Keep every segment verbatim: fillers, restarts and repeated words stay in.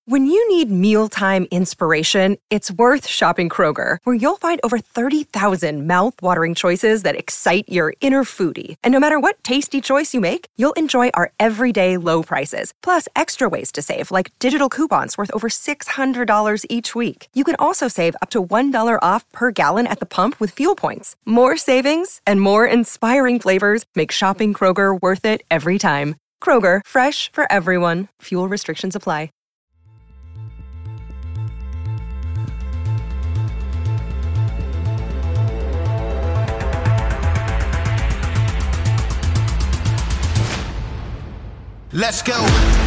When you need mealtime inspiration, it's worth shopping Kroger, where you'll find over thirty thousand mouth-watering choices that excite your inner foodie. And no matter what tasty choice you make, you'll enjoy our everyday low prices, plus extra ways to save, like digital coupons worth over six hundred dollars each week. You can also save up to one dollar off per gallon at the pump with fuel points. More savings and more inspiring flavors make shopping Kroger worth it every time. Kroger, fresh for everyone. Fuel restrictions apply. Let's go.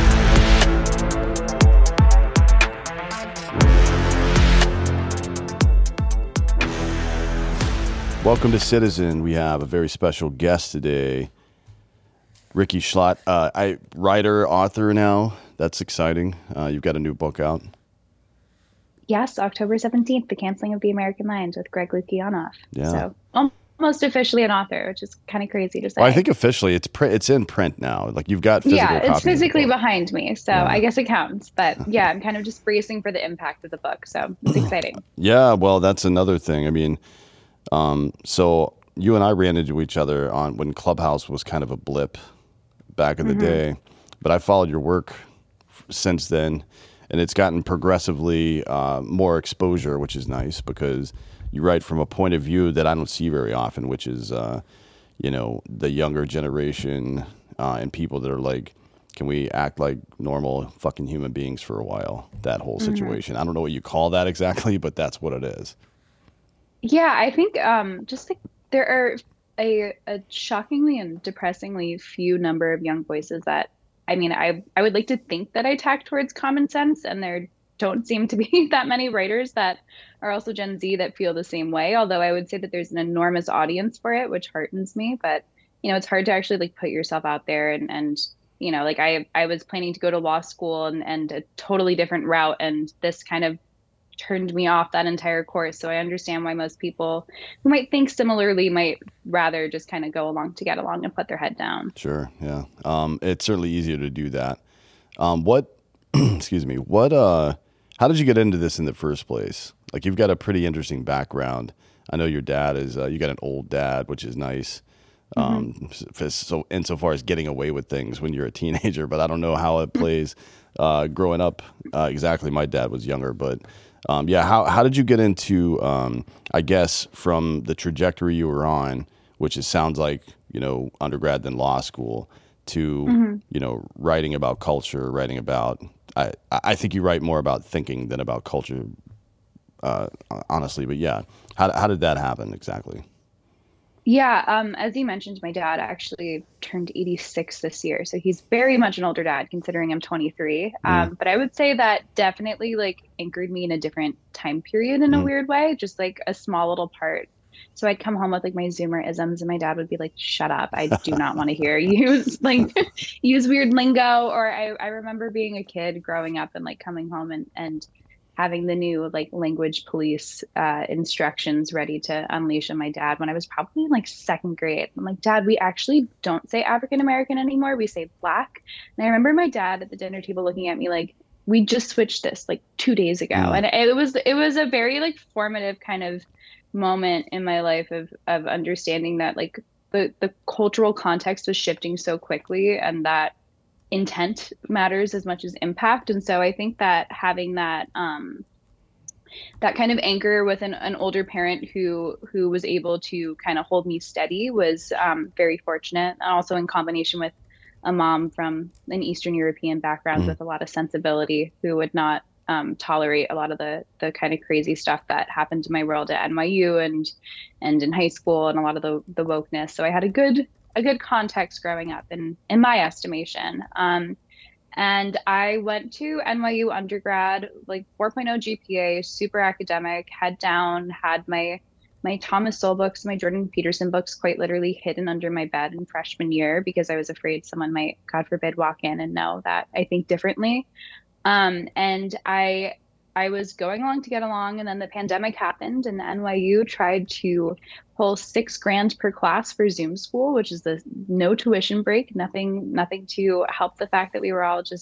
Welcome to Citizen. We have a very special guest today, Ricky Schlott, uh, I writer, author now. That's exciting. Uh, you've got a new book out. Yes, October seventeenth, The Canceling of the American Lines with Greg Lukianoff. Yeah. So almost officially an author, which is kind of crazy to say. Well, I think officially it's pr- it's in print now. Like you've got physical Yeah, it's copies physically of the book. behind me, so Yeah. I guess it counts. But yeah, I'm kind of just bracing for the impact of the book, so it's exciting. Yeah, well, that's another thing. I mean, um, so you and I ran into each other on when Clubhouse was kind of a blip back in the Mhm. day, but I followed your work f- since then, and it's gotten progressively uh, more exposure, which is nice because you write from a point of view that I don't see very often, which is, uh, you know, the younger generation uh, and people that are like, can we act like normal fucking human beings for a while? That whole situation. I don't know what you call that exactly, but that's what it is. Yeah, I think um, just like there are a, a shockingly and depressingly few number of young voices that, I mean, I I would like to think that I tack towards common sense, and there don't seem to be that many writers that are also Gen Z that feel the same way. Although I would say that there's an enormous audience for it, which heartens me. But you know, it's hard to actually like put yourself out there and and you know, like I I was planning to go to law school and and a totally different route, and this kind of turned me off that entire course. So I understand why most people who might think similarly might rather just kind of go along to get along and put their head down. Sure. Yeah. Um, it's certainly easier to do that. Um, what, excuse me, what, uh, how did you get into this in the first place? Like you've got a pretty interesting background. I know your dad is, uh, you got an old dad, which is nice. Um, mm-hmm. So insofar as getting away with things when you're a teenager, but I don't know how it plays, uh, growing up. Uh, exactly. My dad was younger, but, um, yeah. How, how did you get into, um, I guess from the trajectory you were on, which is, sounds like, you know, undergrad then law school, to, mm-hmm. you know, writing about culture, writing about, I, I think you write more about thinking than about culture, uh, honestly, but yeah. How, how did that happen exactly? Yeah, um, as you mentioned, my dad actually turned eighty-six this year, so he's very much an older dad, considering I'm twenty-three. Mm. Um, but I would say that definitely like anchored me in a different time period in mm. a weird way, just like a small little part. So I'd come home with like my Zoomer isms, and my dad would be like, "Shut up! I do not want to hear you use like use weird lingo." Or I, I remember being a kid growing up and like coming home and and having the new like language police uh, instructions ready to unleash on my dad when I was probably in like second grade. I'm like, Dad, we actually don't say African American anymore. We say Black. And I remember my dad at the dinner table looking at me like, we just switched this like two days ago. Mm. And it was it was a very like formative kind of moment in my life of of understanding that like the the cultural context was shifting so quickly, and that intent matters as much as impact. And so I think that having that um, that kind of anchor with an, an older parent who who was able to kind of hold me steady was um, very fortunate. And also in combination with a mom from an Eastern European background mm. with a lot of sensibility, who would not um, tolerate a lot of the the kind of crazy stuff that happened in my world at N Y U and and in high school, and a lot of the the wokeness. So I had a good a good context growing up in, in my estimation. Um, and I went to N Y U undergrad, like four point oh G P A, super academic, head down, had my, my Thomas Sowell books, my Jordan Peterson books quite literally hidden under my bed in freshman year because I was afraid someone might, God forbid, walk in and know that I think differently. Um, and I I was going along to get along, and then the pandemic happened, and N Y U tried to pull six grand per class for Zoom school, which is the no tuition break, nothing, nothing to help the fact that we were all just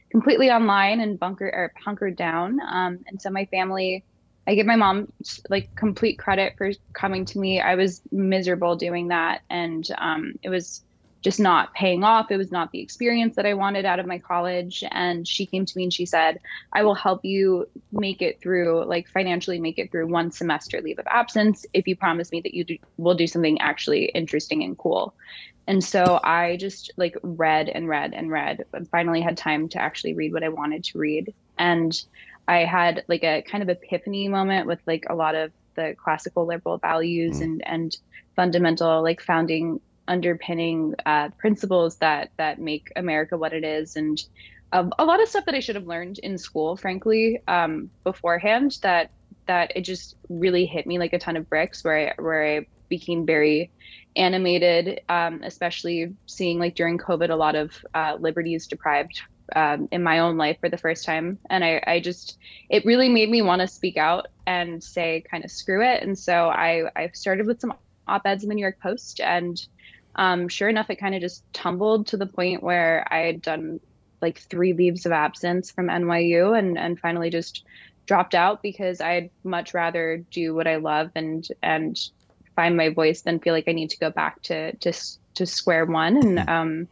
completely online and bunker or hunkered down. Um, and so my family, I give my mom like complete credit for coming to me. I was miserable doing that, and um, it was just not paying off. It was not the experience that I wanted out of my college. And she came to me and she said, I will help you make it through, like financially make it through one semester leave of absence if you promise me that you do, will do something actually interesting and cool. And so I just like read and read and read, and finally had time to actually read what I wanted to read. And I had like a kind of epiphany moment with like a lot of the classical liberal values Mm. and and fundamental like founding underpinning uh, principles that that make America what it is, and um, a lot of stuff that I should have learned in school, frankly, um, beforehand. That that it just really hit me like a ton of bricks, where I where I became very animated, um, especially seeing like during COVID a lot of uh, liberties deprived um, in my own life for the first time, and I I just it really made me want to speak out and say kind of screw it, and so I I started with some op-eds in the New York Post, and um, sure enough, it kind of just tumbled to the point where I had done like three leaves of absence from N Y U, and and finally just dropped out because I'd much rather do what I love and and find my voice than feel like I need to go back to to to square one. And um,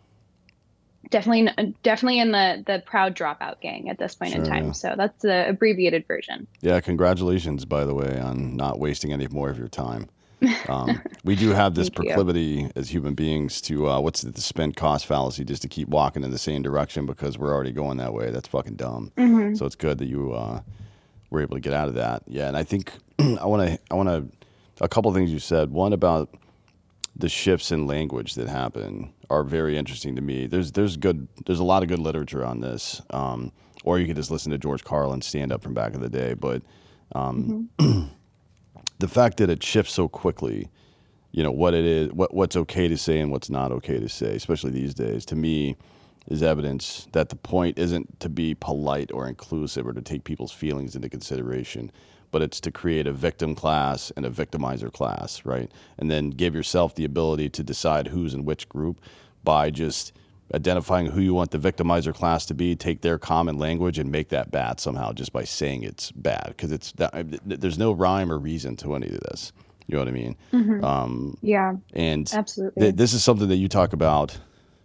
definitely definitely in the the proud dropout gang at this point in Sure, time. yeah. So that's the abbreviated version. Yeah, congratulations, by the way, on not wasting any more of your time. Um, we do have this Thank you. proclivity as human beings to uh, what's it, the spend cost fallacy, just to keep walking in the same direction because we're already going that way. That's fucking dumb. hmm So it's good that you uh, were able to get out of that. Yeah, and I think I want to I want to a couple of things you said. One about the shifts in language that happen are very interesting to me. There's there's good there's a lot of good literature on this, um, or you could just listen to George Carlin stand up from back in the day. But um, hmm the fact that it shifts so quickly, you know what it is, what what's okay to say and what's not okay to say, especially these days, to me, is evidence that the point isn't to be polite or inclusive or to take people's feelings into consideration, but it's to create a victim class and a victimizer class, right? And then give yourself the ability to decide who's in which group by just identifying who you want the victimizer class to be, take their common language and make that bad somehow just by saying it's bad, because it's that, there's no rhyme or reason to any of this. You know what I mean? hmm Um, Yeah, and absolutely. th- this is something that you talk about,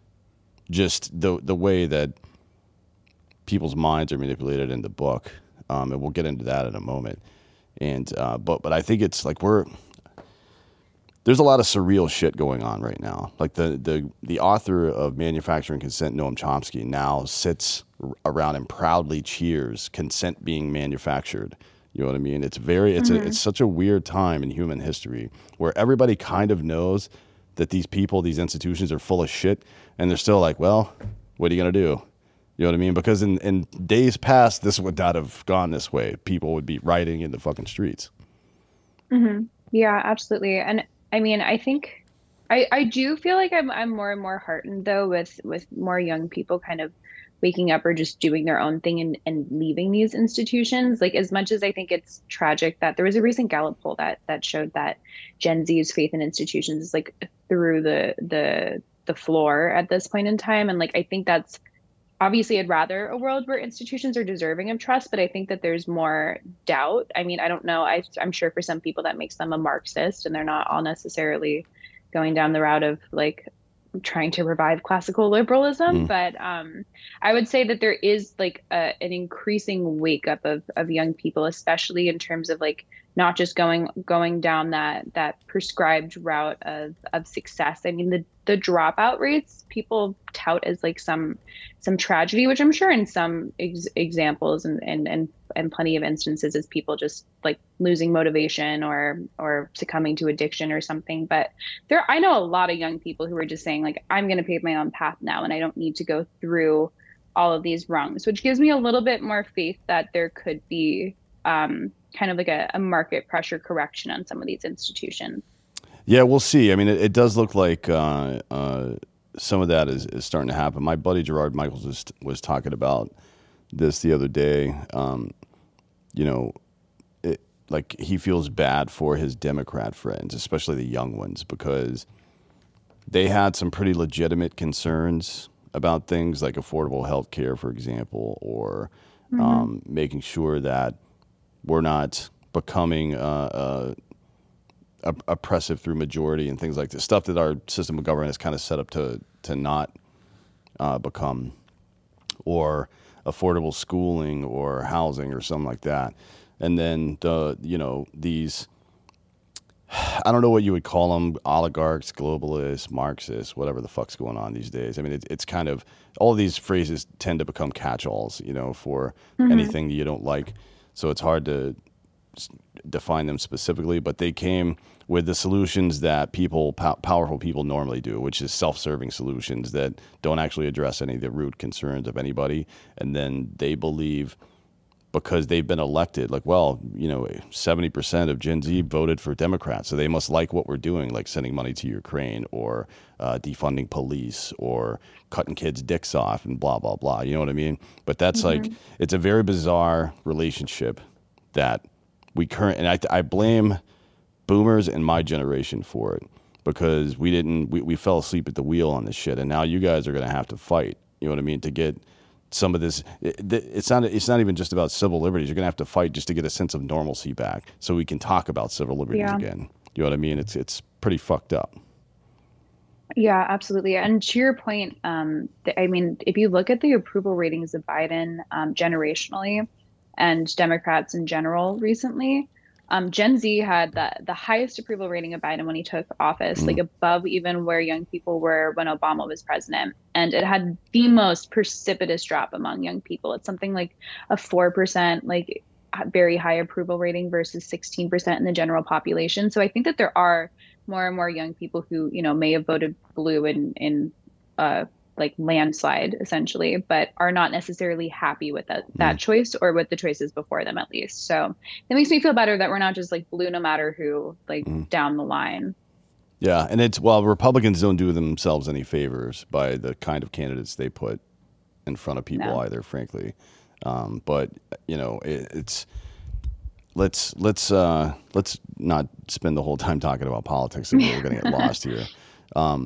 just the the way that people's minds are manipulated in the book, um, and we'll get into that in a moment. And uh, but but I think it's like we're there's a lot of surreal shit going on right now. Like the the the author of Manufacturing Consent, Noam Chomsky, now sits r- around and proudly cheers consent being manufactured. You know what I mean? It's very it's a, hmm it's such a weird time in human history where everybody kind of knows that these people, these institutions are full of shit, and they're still like, well, what are you gonna do? You know what I mean? Because in, in days past, this would not have gone this way. People would be rioting in the fucking streets. hmm Yeah, absolutely. And I mean, I think I I do feel like I'm I'm more and more heartened though with with more young people kind of waking up or just doing their own thing and and leaving these institutions. Like as much as I think it's tragic that there was a recent Gallup poll that that showed that Gen Z's faith in institutions is like through the the the floor at this point in time. And like I think that's obviously I'd rather a world where institutions are deserving of trust, but I think that there's more doubt. I mean, I don't know. I, I'm sure for some people that makes them a Marxist, and they're not all necessarily going down the route of like trying to revive classical liberalism. Mm. But um, I would say that there is like a, an increasing wake up of of young people, especially in terms of like not just going going down that that prescribed route of of success. I mean, the the dropout rates people tout as like some some tragedy, which I'm sure in some ex- examples and, and and and plenty of instances is people just like losing motivation or or succumbing to addiction or something. But there, I know a lot of young people who are just saying like, I'm going to pave my own path now, and I don't need to go through all of these rungs, which gives me a little bit more faith that there could be um, kind of like a, a market pressure correction on some of these institutions. Yeah, we'll see. I mean, it, it does look like uh, uh, some of that is, is starting to happen. My buddy Gerard Michaels was, was talking about this the other day. Um, you know, it, like he feels bad for his Democrat friends, especially the young ones, because they had some pretty legitimate concerns about things like affordable health care, for example, or Mm-hmm. um, making sure that we're not becoming uh, uh, oppressive through majority and things like this. Stuff that our system of government is kind of set up to to not uh, become, or affordable schooling or housing or something like that. And then the you know these, I don't know what you would call them, oligarchs, globalists, Marxists, whatever the fuck's going on these days. I mean, it, it's kind of, all of these phrases tend to become catch-alls, you know, for Mm-hmm. anything that you don't like. So it's hard to s- define them specifically, but they came with the solutions that people, pow- powerful people normally do, which is self-serving solutions that don't actually address any of the root concerns of anybody. And then they believe, because they've been elected, like, well, you know, seventy percent of Gen Z voted for Democrats, so they must like what we're doing, like sending money to Ukraine, or uh, defunding police, or cutting kids' dicks off, and blah, blah, blah. You know what I mean? But that's like, Mm-hmm. it's a very bizarre relationship that we current, and I, I blame boomers and my generation for it, because we didn't, we, we fell asleep at the wheel on this shit, and now you guys are going to have to fight, you know what I mean, to get some of this. It's not it's not even just about civil liberties. You're going to have to fight just to get a sense of normalcy back, so we can talk about civil liberties Yeah. again. You know what I mean? It's it's pretty fucked up. Yeah, absolutely. And to your point, um, th- I mean, if you look at the approval ratings of Biden um, generationally and Democrats in general recently, um, Gen Z had the the highest approval rating of Biden when he took office, like Mm. above even where young people were when Obama was president. And it had the most precipitous drop among young people. It's something like a four percent, like h- very high approval rating versus sixteen percent in the general population. So I think that there are more and more young people who, you know, may have voted blue in in uh like landslide essentially, but are not necessarily happy with that Mm. that choice or with the choices before them at least. So it makes me feel better that we're not just like blue no matter who, like Mm. down the line. Yeah, and it's, well, Republicans don't do themselves any favors by the kind of candidates they put in front of people No. either, frankly. Um, but you know, it, it's let's let's uh, let's not spend the whole time talking about politics. We're going to get lost here. Um,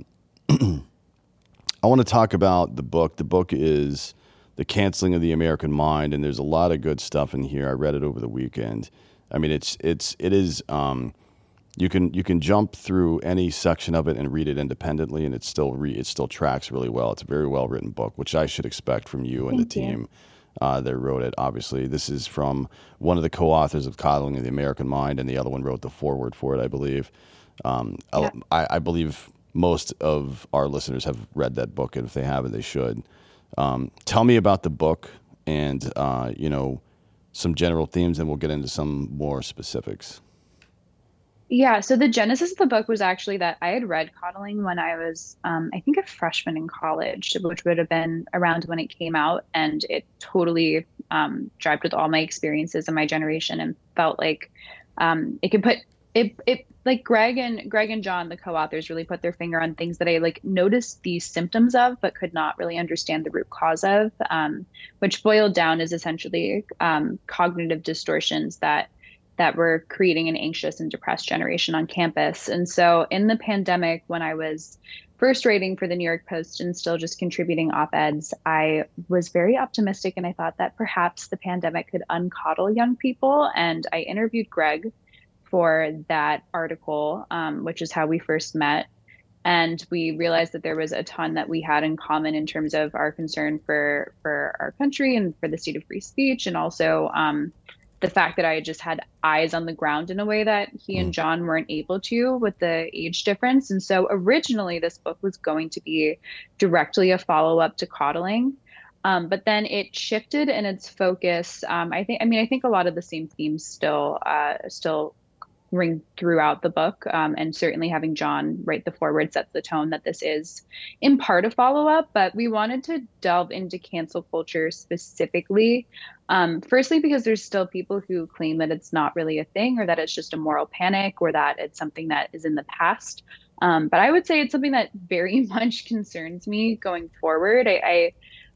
I want to talk about the book. The book is The Canceling of the American Mind, and there's a lot of good stuff in here. I read it over the weekend. I mean, it's it's it is. Um, you can you can jump through any section of it and read it independently, and it still re, it still tracks really well. It's a very well written book, which I should expect from you and the Thank you. team uh, that wrote it. Obviously, this is from one of the co-authors of Coddling of the American Mind, and the other one wrote the foreword for it, I believe. Um, Yeah. I, I believe most of our listeners have read that book, and if they haven't, they should. Um, tell me about the book, and uh, you know, some general themes, and we'll get into some more specifics. Yeah, so the genesis of the book was actually that I had read Coddling when I was, um, I think, a freshman in college, which would have been around when it came out, and it totally um, jived with all my experiences in my generation, and felt like um, it could put it, it like Greg and Greg and John, the co-authors, really put their finger on things that I like noticed the symptoms of, but could not really understand the root cause of, um, which boiled down as essentially um, cognitive distortions that that were creating an anxious and depressed generation on campus. And so in the pandemic, when I was first writing for the New York Post and still just contributing op-eds, I was very optimistic, and I thought that perhaps the pandemic could uncoddle young people. And I interviewed Greg for that article, um, which is how we first met. And we realized that there was a ton that we had in common in terms of our concern for for our country and for the state of free speech, and also um, the fact that I had just had eyes on the ground in a way that he and Mm. John weren't able to with the age difference. And so originally this book was going to be directly a follow-up to Coddling. Um, but then it shifted in its focus. Um, I think, I mean, I think a lot of the same themes still, uh, still ring throughout the book. Um, and certainly having John write the foreword sets the tone that this is in part a follow up, but we wanted to delve into cancel culture specifically. Um, firstly, because there's still people who claim that it's not really a thing, or that it's just a moral panic, or that it's something that is in the past. Um, but I would say it's something that very much concerns me going forward. I, I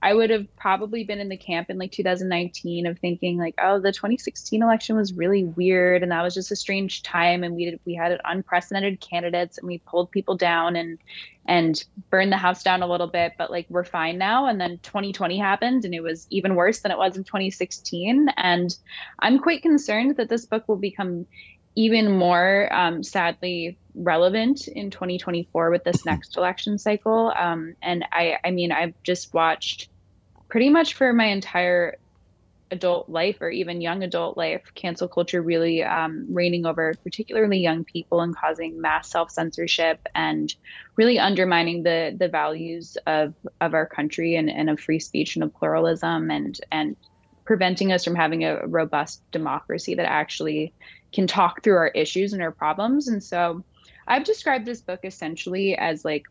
I would have probably been in the camp in like two thousand nineteen of thinking like, oh, the twenty sixteen election was really weird and that was just a strange time and we did we had unprecedented candidates and we pulled people down and and burned the house down a little bit, but like we're fine now. And then twenty twenty happened and it was even worse than it was in twenty sixteen. And I'm quite concerned that this book will become even more um, sadly relevant in twenty twenty-four with this next election cycle. Um, and I, I mean, I've just watched pretty much for my entire adult life or even young adult life, cancel culture really um, reigning over particularly young people and causing mass self-censorship and really undermining the the values of of our country and, and of free speech and of pluralism and and preventing us from having a robust democracy that actually can talk through our issues and our problems. And so I've described this book essentially as like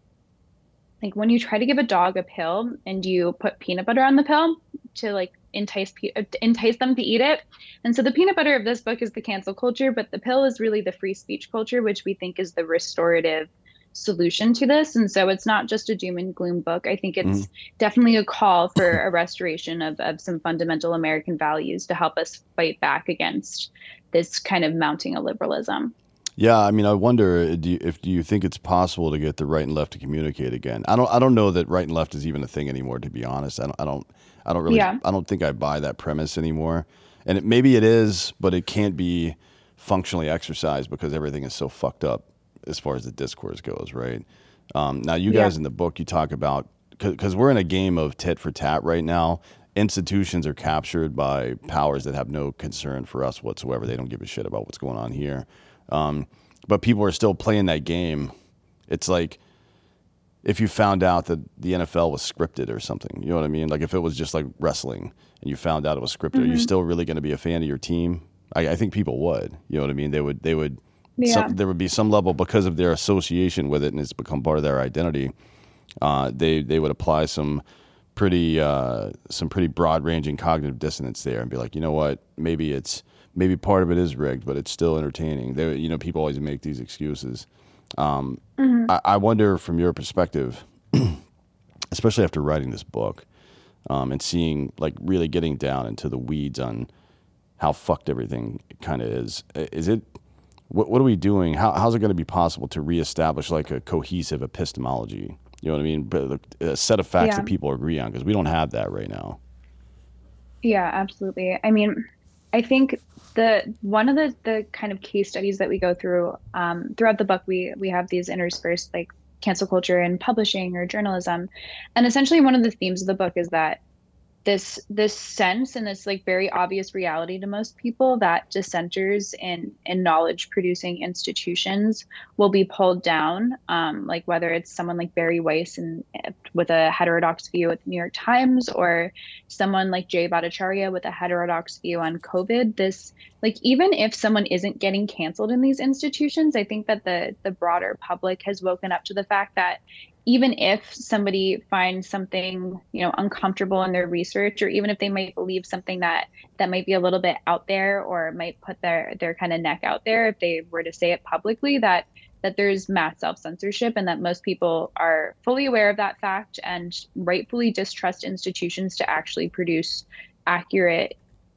like when you try to give a dog a pill and you put peanut butter on the pill to like entice entice them to eat it. And so the peanut butter of this book is the cancel culture, but the pill is really the free speech culture, which we think is the restorative solution to this. And so it's not just a doom and gloom book. I think it's mm. definitely a call for a restoration of, of some fundamental American values to help us fight back against this kind of mounting illiberalism. Yeah, I mean, I wonder do you, if do you think it's possible to get the right and left to communicate again? I don't. I don't know that right and left is even a thing anymore. To be honest, I don't. I don't. I don't really. Yeah. I don't think I buy that premise anymore. And it, maybe it is, but it can't be functionally exercised because everything is so fucked up as far as the discourse goes, right? Um, now, you guys yeah. in the book, you talk about because we're in a game of tit for tat right now. Institutions are captured by powers that have no concern for us whatsoever. They don't give a shit about what's going on here. Um, but people are still playing that game. It's like if you found out that the N F L was scripted or something, you know what I mean? Like if it was just like wrestling and you found out it was scripted, mm-hmm. are you still really going to be a fan of your team? I, I think people would, you know what I mean? They would, they would, yeah. some, there would be some level because of their association with it and it's become part of their identity. Uh, they, they would apply some pretty, uh, some pretty broad ranging cognitive dissonance there and be like, you know what, maybe it's, maybe part of it is rigged, but it's still entertaining. They, you know, people always make these excuses. Um, mm-hmm. I, I wonder, from your perspective, especially after writing this book, um, and seeing, like, really getting down into the weeds on how fucked everything kind of is. Is it? What, what are we doing? How, how's it going to be possible to reestablish like a cohesive epistemology? You know what I mean? But a set of facts yeah. that people agree on, because we don't have that right now. Yeah, absolutely. I mean, I think the one of the, the kind of case studies that we go through um, throughout the book, we we have these interspersed like cancel culture in publishing or journalism. And essentially one of the themes of the book is that this this sense and this like very obvious reality to most people that dissenters in in knowledge producing institutions will be pulled down, um, like whether it's someone like Barry Weiss and with a heterodox view at the New York Times or someone like Jay Bhattacharya with a heterodox view on COVID. This like even if someone isn't getting canceled in these institutions, I think that the the broader public has woken up to the fact that even if somebody finds something, you know, uncomfortable in their research, or even if they might believe something that that might be a little bit out there or might put their their kind of neck out there if they were to say it publicly, that that there's mass self-censorship and that most people are fully aware of that fact and rightfully distrust institutions to actually produce accurate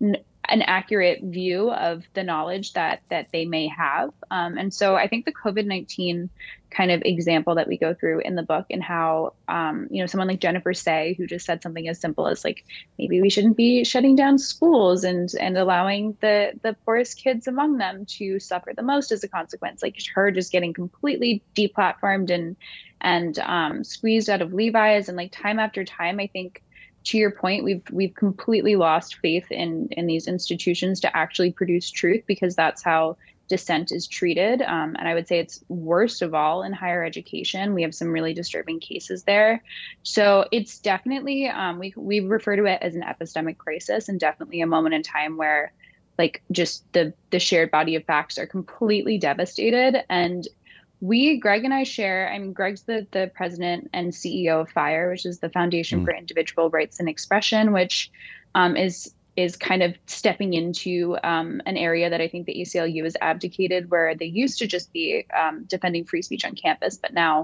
an accurate view of the knowledge that that they may have. Um, and so I think the COVID nineteen kind of example that we go through in the book and how, um, you know, someone like Jennifer Say, who just said something as simple as like, maybe we shouldn't be shutting down schools and and allowing the, the poorest kids among them to suffer the most as a consequence, like her just getting completely deplatformed and, and um, squeezed out of Levi's. And like time after time, I think, to your point, we've we've completely lost faith in in these institutions to actually produce truth, because that's how dissent is treated. Um, and I would say it's worst of all in higher education. We have some really disturbing cases there. So it's definitely, um, we we refer to it as an epistemic crisis, and definitely a moment in time where like just the the shared body of facts are completely devastated. And we, Greg and I share, I mean, Greg's the, the president and C E O of FIRE, which is the Foundation mm. for Individual Rights and Expression, which um, is is kind of stepping into um, an area that I think the A C L U has abdicated, where they used to just be um, defending free speech on campus, but now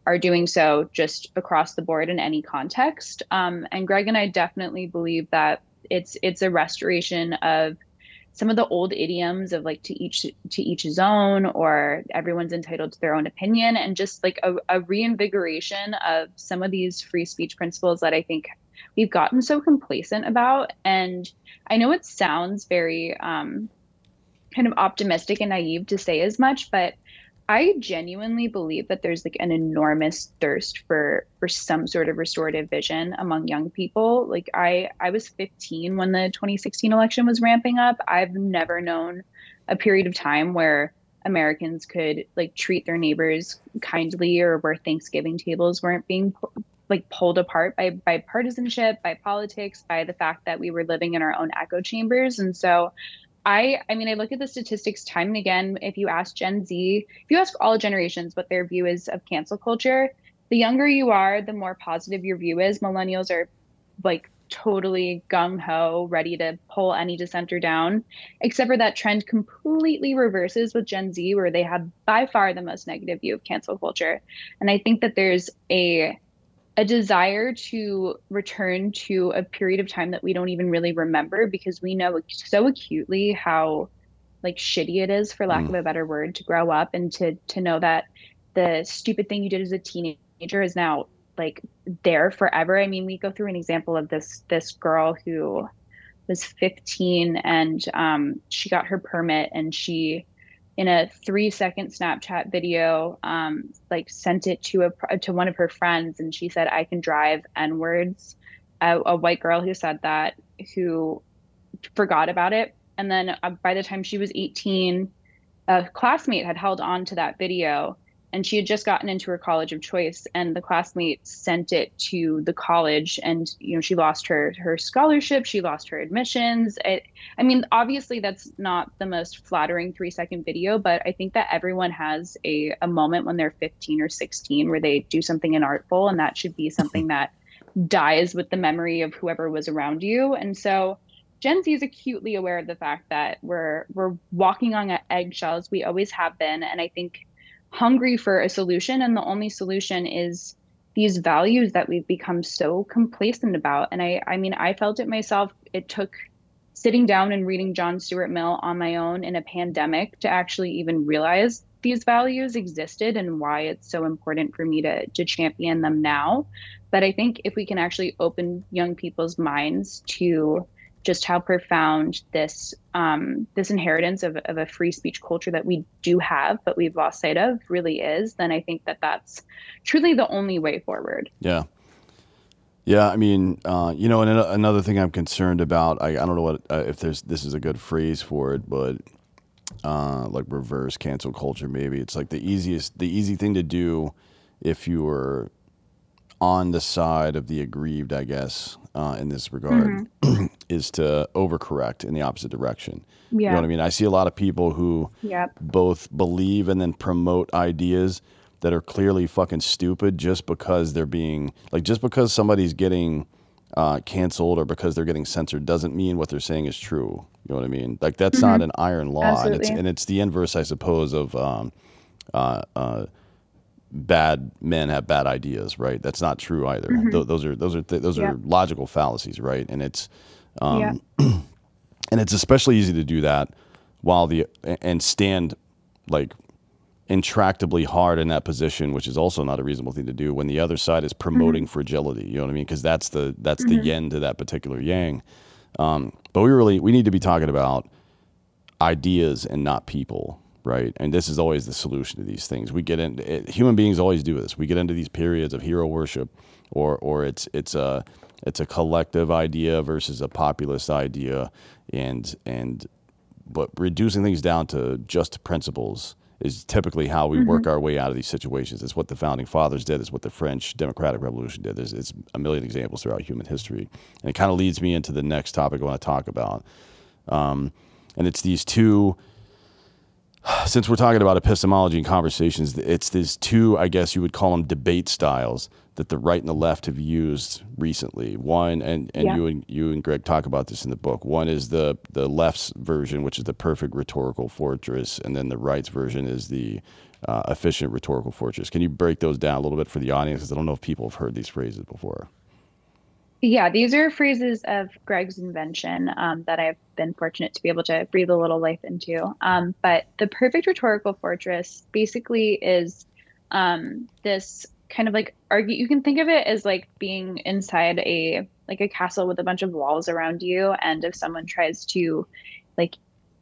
are doing so just across the board in any context. Um, and Greg and I definitely believe that it's it's a restoration of some of the old idioms of like to each to each his own, or everyone's entitled to their own opinion, and just like a, a reinvigoration of some of these free speech principles that I think we've gotten so complacent about. And I know it sounds very um, kind of optimistic and naive to say as much, but I genuinely believe that there's like an enormous thirst for for some sort of restorative vision among young people. Like I I was fifteen when the twenty sixteen election was ramping up. I've never known a period of time where Americans could like treat their neighbors kindly, or where Thanksgiving tables weren't being like pulled apart by by partisanship, by politics, by the fact that we were living in our own echo chambers. And so I, I mean, I look at the statistics time and again. If you ask Gen Z, if you ask all generations what their view is of cancel culture, the younger you are, the more positive your view is. Millennials are like totally gung ho, ready to pull any dissenter down, except for that trend completely reverses with Gen Z, where they have by far the most negative view of cancel culture. And I think that there's a a desire to return to a period of time that we don't even really remember, because we know so acutely how like shitty it is, for lack mm. of a better word, to grow up and to to know that the stupid thing you did as a teenager is now like there forever. I mean, we go through an example of this this girl who was fifteen, and um, she got her permit, and she, in a three second Snapchat video, um, like sent it to a to one of her friends, and she said, "I can drive N words." A, a white girl who said that, who forgot about it, and then uh, by the time she was eighteen, a classmate had held on to that video, and she had just gotten into her college of choice, and the classmate sent it to the college, and you know she lost her her scholarship, she lost her admissions. It, I mean, obviously that's not the most flattering three second video, but I think that everyone has a a moment when they're fifteen or sixteen where they do something inartful, and that should be something that dies with the memory of whoever was around you. And so Gen Z is acutely aware of the fact that we're we're walking on eggshells. We always have been, and I think hungry for a solution, and the only solution is these values that we've become so complacent about. And I I mean, I felt it myself. It took sitting down and reading John Stuart Mill on my own in a pandemic to actually even realize these values existed and why it's so important for me to to champion them now. But I think if we can actually open young people's minds to just how profound this um, this inheritance of, of a free speech culture that we do have, but we've lost sight of, really is, then I think that that's truly the only way forward. Yeah. Yeah, I mean, uh, you know, and another thing I'm concerned about, I, I don't know what uh, if there's this is a good phrase for it, but uh, like reverse cancel culture, maybe. It's like the easiest, the easy thing to do if you were on the side of the aggrieved, I guess, uh, in this regard, mm-hmm. is to overcorrect in the opposite direction. Yeah. You know what I mean? I see a lot of people who yep. both believe and then promote ideas that are clearly fucking stupid just because they're being, like, just because somebody's getting uh, canceled or because they're getting censored doesn't mean what they're saying is true. You know what I mean? Like, that's mm-hmm. not an iron law. Absolutely. And it's, and it's the inverse, I suppose, of um, uh, uh, bad men have bad ideas, right? That's not true either. Mm-hmm. Th- those are those are th- those yeah. are logical fallacies, right? And it's um, yeah. and it's especially easy to do that while the and stand like intractably hard in that position, which is also not a reasonable thing to do when the other side is promoting mm-hmm. fragility. You know what I mean? Because that's the that's mm-hmm. the yin to that particular yang. Um, but we really we need to be talking about ideas and not people. Right. And this is always the solution to these things. We get into it, human beings always do this. We get into these periods of hero worship, or or it's it's a it's a collective idea versus a populist idea. And and but reducing things down to just principles is typically how we mm-hmm. work our way out of these situations. It's what the founding fathers did. It's what the French Democratic Revolution did. There's it's a million examples throughout human history. And it kind of leads me into the next topic I want to talk about. Um, and it's these two since we're talking about epistemology and conversations, it's these two, I guess you would call them debate styles that the right and the left have used recently. One, and, and Yeah. you and you and Greg talk about this in the book. One is the the left's version, which is the perfect rhetorical fortress, and then the right's version is the uh, efficient rhetorical fortress. Can you break those down a little bit for the audience? Because I don't know if people have heard these phrases before. Yeah, these are phrases of Greg's invention um, that I've been fortunate to be able to breathe a little life into. Um, but the perfect rhetorical fortress basically is um, this kind of like argue. You can think of it as like being inside a like a castle with a bunch of walls around you, and if someone tries to like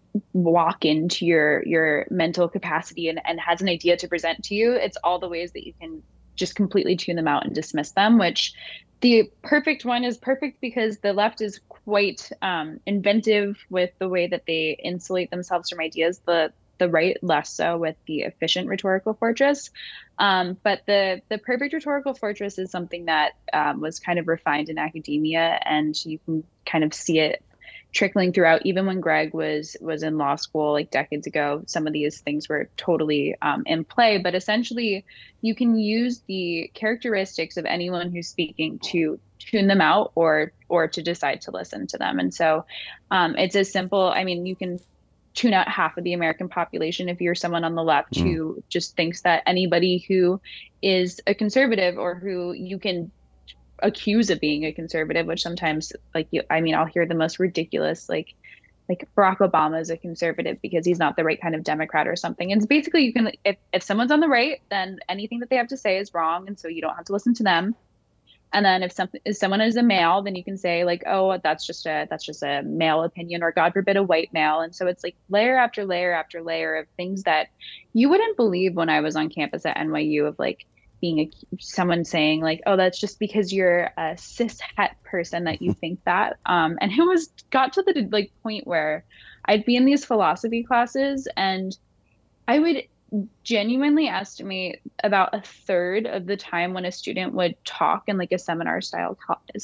walk into your your mental capacity and, and has an idea to present to you, it's all the ways that you can just completely tune them out and dismiss them, which the perfect one is perfect because the left is quite um, inventive with the way that they insulate themselves from ideas. The the right less so with the efficient rhetorical fortress. Um, but the the perfect rhetorical fortress is something that um, was kind of refined in academia, and you can kind of see it trickling throughout. Even when Greg was was in law school like decades ago, some of these things were totally um, in play. But essentially, you can use the characteristics of anyone who's speaking to tune them out or or to decide to listen to them. And so um, it's as simple. I mean, you can tune out half of the American population if you're someone on the left mm. who just thinks that anybody who is a conservative or who you can accuse of being a conservative, which sometimes like you, I mean, I'll hear the most ridiculous, like, like Barack Obama is a conservative because he's not the right kind of Democrat or something. And it's basically, you can, if, if someone's on the right, then anything that they have to say is wrong. And so you don't have to listen to them. And then if something if someone is a male, then you can say like, oh, that's just a, that's just a male opinion, or God forbid a white male. And so it's like layer after layer after layer of things that you wouldn't believe when I was on campus at N Y U of like, being a, someone saying like, oh, that's just because you're a cis het person that you think that. Um, and it was got to the like point where I'd be in these philosophy classes and I would genuinely estimate about a third of the time when a student would talk in like a seminar style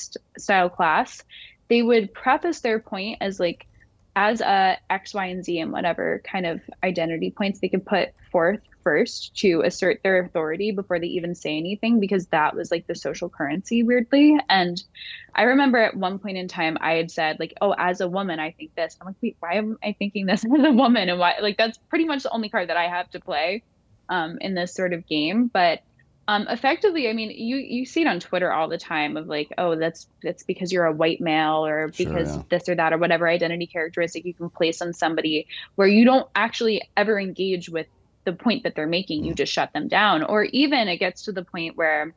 style class, they would preface their point as like, as a X, Y, and Z and whatever kind of identity points they could put forth first to assert their authority before they even say anything, because that was like the social currency, weirdly. And I remember at one point in time, I had said like, oh, as a woman, I think this. I'm like, wait, why am I thinking this as a woman? And why? Like, that's pretty much the only card that I have to play um, in this sort of game. But Um, effectively, I mean, you, you see it on Twitter all the time of like, oh, that's that's because you're a white male or because Sure, yeah. this or that or whatever identity characteristic you can place on somebody, where you don't actually ever engage with the point that they're making. You just shut them down. Or even it gets to the point where,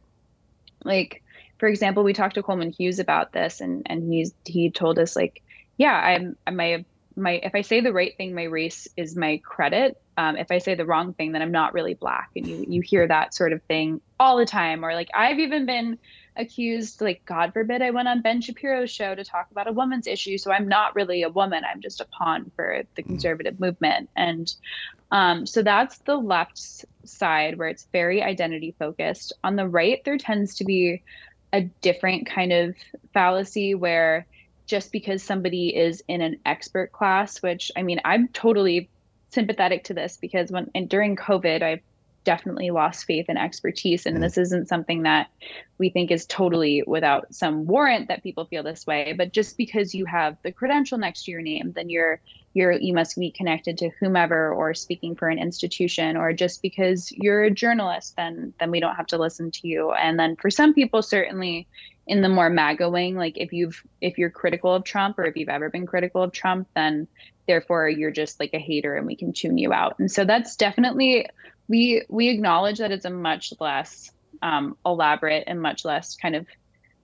like, for example, we talked to Coleman Hughes about this, and and he's he told us like, yeah, I'm I my my if I say the right thing, my race is my credit. Um, if I say the wrong thing, then I'm not really black. And you you hear that sort of thing all the time. Or like, I've even been accused, like, God forbid, I went on Ben Shapiro's show to talk about a woman's issue, so I'm not really a woman. I'm just a pawn for the conservative movement. And um, so that's the left side, where it's very identity focused. On the right, there tends to be a different kind of fallacy where just because somebody is in an expert class, which, I mean, I'm totally sympathetic to this, because when and during COVID, I've definitely lost faith in expertise. And this isn't something that we think is totally without some warrant that people feel this way. But just because you have the credential next to your name, then you're you're you must be connected to whomever or speaking for an institution. Or just because you're a journalist, then then we don't have to listen to you. And then for some people, certainly in the more MAGA wing, like if you've if you're critical of Trump, or if you've ever been critical of Trump, then therefore you're just like a hater and we can tune you out. And so that's definitely, we we acknowledge that it's a much less um, elaborate and much less kind of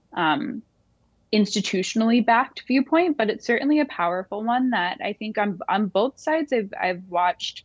um, institutionally backed viewpoint, but it's certainly a powerful one that I think on on both sides I've I've watched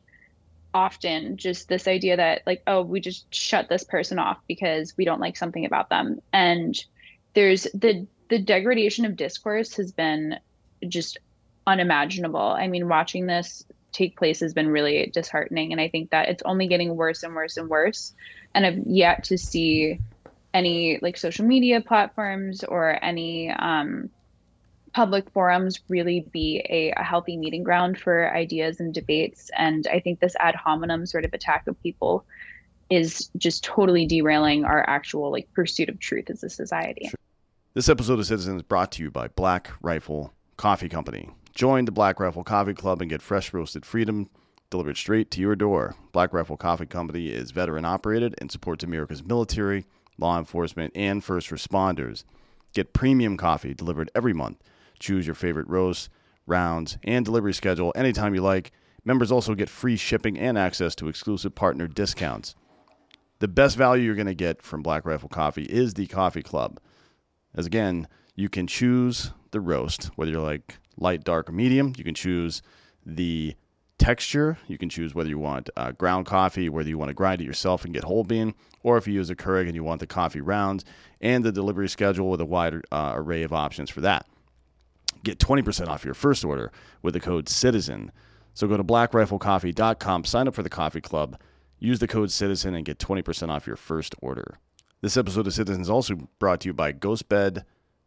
often. Just this idea that like, oh, we just shut this person off because we don't like something about them. And there's the the degradation of discourse has been just unimaginable. I mean, watching this take place has been really disheartening. And I think that it's only getting worse and worse and worse. And I've yet to see any like social media platforms or any um, public forums really be a, a healthy meeting ground for ideas and debates. And I think this ad hominem sort of attack of people is just totally derailing our actual like pursuit of truth as a society. Sure. This episode of Citizen is brought to you by Black Rifle Coffee Company. Join the Black Rifle Coffee Club and get fresh roasted freedom delivered straight to your door. Black Rifle Coffee Company is veteran operated and supports America's military, law enforcement, and first responders. Get premium coffee delivered every month. Choose your favorite roast, rounds, and delivery schedule anytime you like. Members also get free shipping and access to exclusive partner discounts. The best value you're going to get from Black Rifle Coffee is the Coffee Club. As again, you can choose the roast, whether you're like light, dark, or medium. You can choose the texture. You can choose whether you want uh, ground coffee, whether you want to grind it yourself and get whole bean, or if you use a Keurig and you want the coffee rounds, and the delivery schedule with a wide uh, array of options for that. Get twenty percent off your first order with the code CITIZEN. So go to black rifle coffee dot com, sign up for the Coffee Club, use the code CITIZEN, and get twenty percent off your first order. This episode of Citizen is also brought to you by ghostbed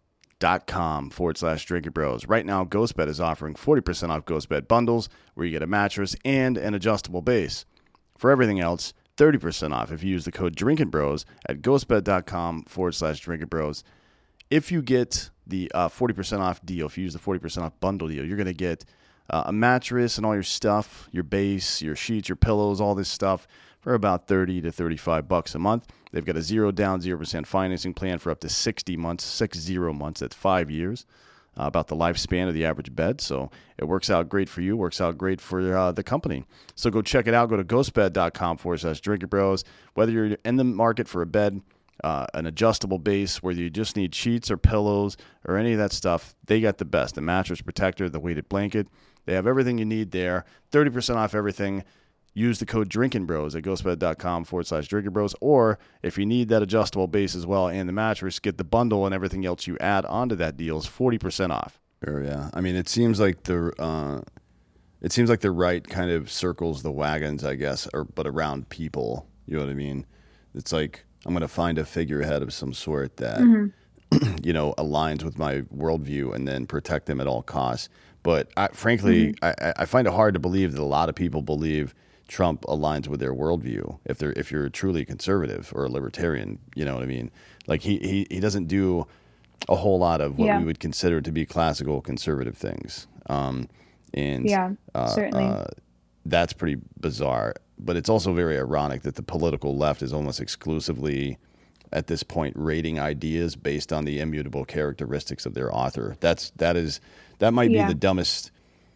dot com forward slash drinking bros. Right now, Ghostbed is offering forty percent off Ghostbed bundles, where you get a mattress and an adjustable base. For everything else, thirty percent off if you use the code drinking bros at ghostbed dot com forward slash drinking bros. If you get the uh, forty percent off deal, if you use the forty percent off bundle deal, you're going to get uh, a mattress and all your stuff, your base, your sheets, your pillows, all this stuff for about thirty to thirty-five bucks a month. They've got a zero down, zero percent financing plan for up to sixty months, six zero months. That's five years, uh, about the lifespan of the average bed. So it works out great for you, works out great for uh, the company. So go check it out. Go to ghostbed dot com forward slash drinking bros. Whether you're in the market for a bed, uh, an adjustable base, whether you just need sheets or pillows or any of that stuff, they got the best. The mattress protector, the weighted blanket. They have everything you need there. thirty percent off everything. Use the code Drinking Bros at ghostbed dot com forward slash Drinking Bros. Or if you need that adjustable base as well and the mattress, get the bundle and everything else you add onto that deal is forty percent off. Sure, yeah. I mean, it seems like the uh, it seems like the right kind of circles the wagons, I guess, or but around people. You know what I mean? It's like I'm going to find a figurehead of some sort that mm-hmm. you know aligns with my worldview and then protect them at all costs. But I, frankly, mm-hmm. I, I find it hard to believe that a lot of people believe Trump aligns with their worldview. If they're if you're truly conservative or a libertarian, you know what I mean. Like he he, he doesn't do a whole lot of what yeah. we would consider to be classical conservative things. Um, and yeah, uh, certainly uh, that's pretty bizarre. But it's also very ironic that the political left is almost exclusively at this point rating ideas based on the immutable characteristics of their author. That's that is that might yeah. be the dumbest.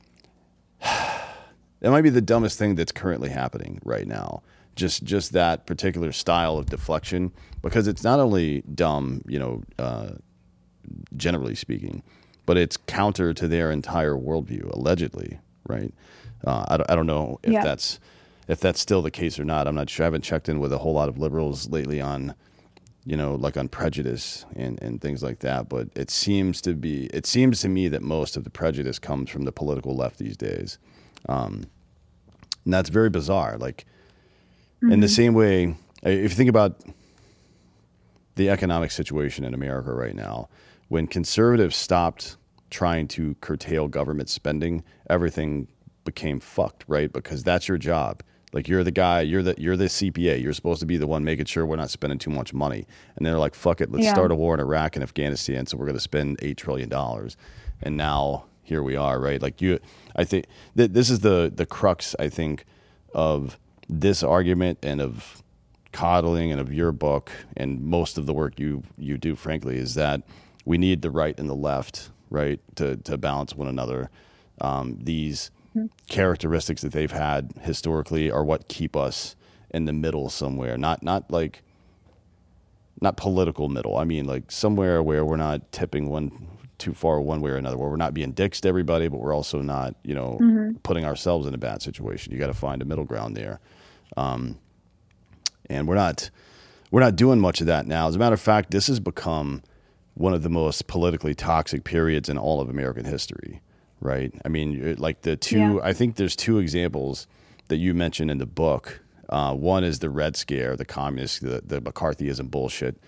That might be the dumbest thing that's currently happening right now. Just just that particular style of deflection, because it's not only dumb, you know, uh, generally speaking, but it's counter to their entire worldview, allegedly, right? Uh, I, don't, I don't know if yeah. that's if that's still the case or not. I'm not sure. I haven't checked in with a whole lot of liberals lately on, you know, like on prejudice and, and things like that. But it seems to be, it seems to me that most of the prejudice comes from the political left these days. Um, and that's very bizarre. Like mm-hmm. in the same way, if you think about the economic situation in America right now, when conservatives stopped trying to curtail government spending, everything became fucked, right? Because that's your job. Like you're the guy, you're the you're the C P A. You're supposed to be the one making sure we're not spending too much money. And they're like, fuck it, let's yeah. start a war in Iraq and Afghanistan. So we're going to spend eight trillion dollars. And now here we are, right? Like you, I think that this is the the crux, I think, of this argument and of coddling and of your book and most of the work you you do, frankly, is that we need the right and the left, right, to to balance one another. Um, these mm-hmm. characteristics that they've had historically are what keep us in the middle somewhere, not not like not political middle. I mean, like somewhere where we're not tipping one too far one way or another, where we're not being dicks to everybody, but we're also not, you know, mm-hmm. putting ourselves in a bad situation. You got to find a middle ground there. Um, and we're not, we're not doing much of that now. As a matter of fact, this has become one of the most politically toxic periods in all of American history, right? I mean, like the two, yeah. I think there's two examples that you mentioned in the book. Uh, one is the Red Scare, the communist, the, the McCarthyism bullshit.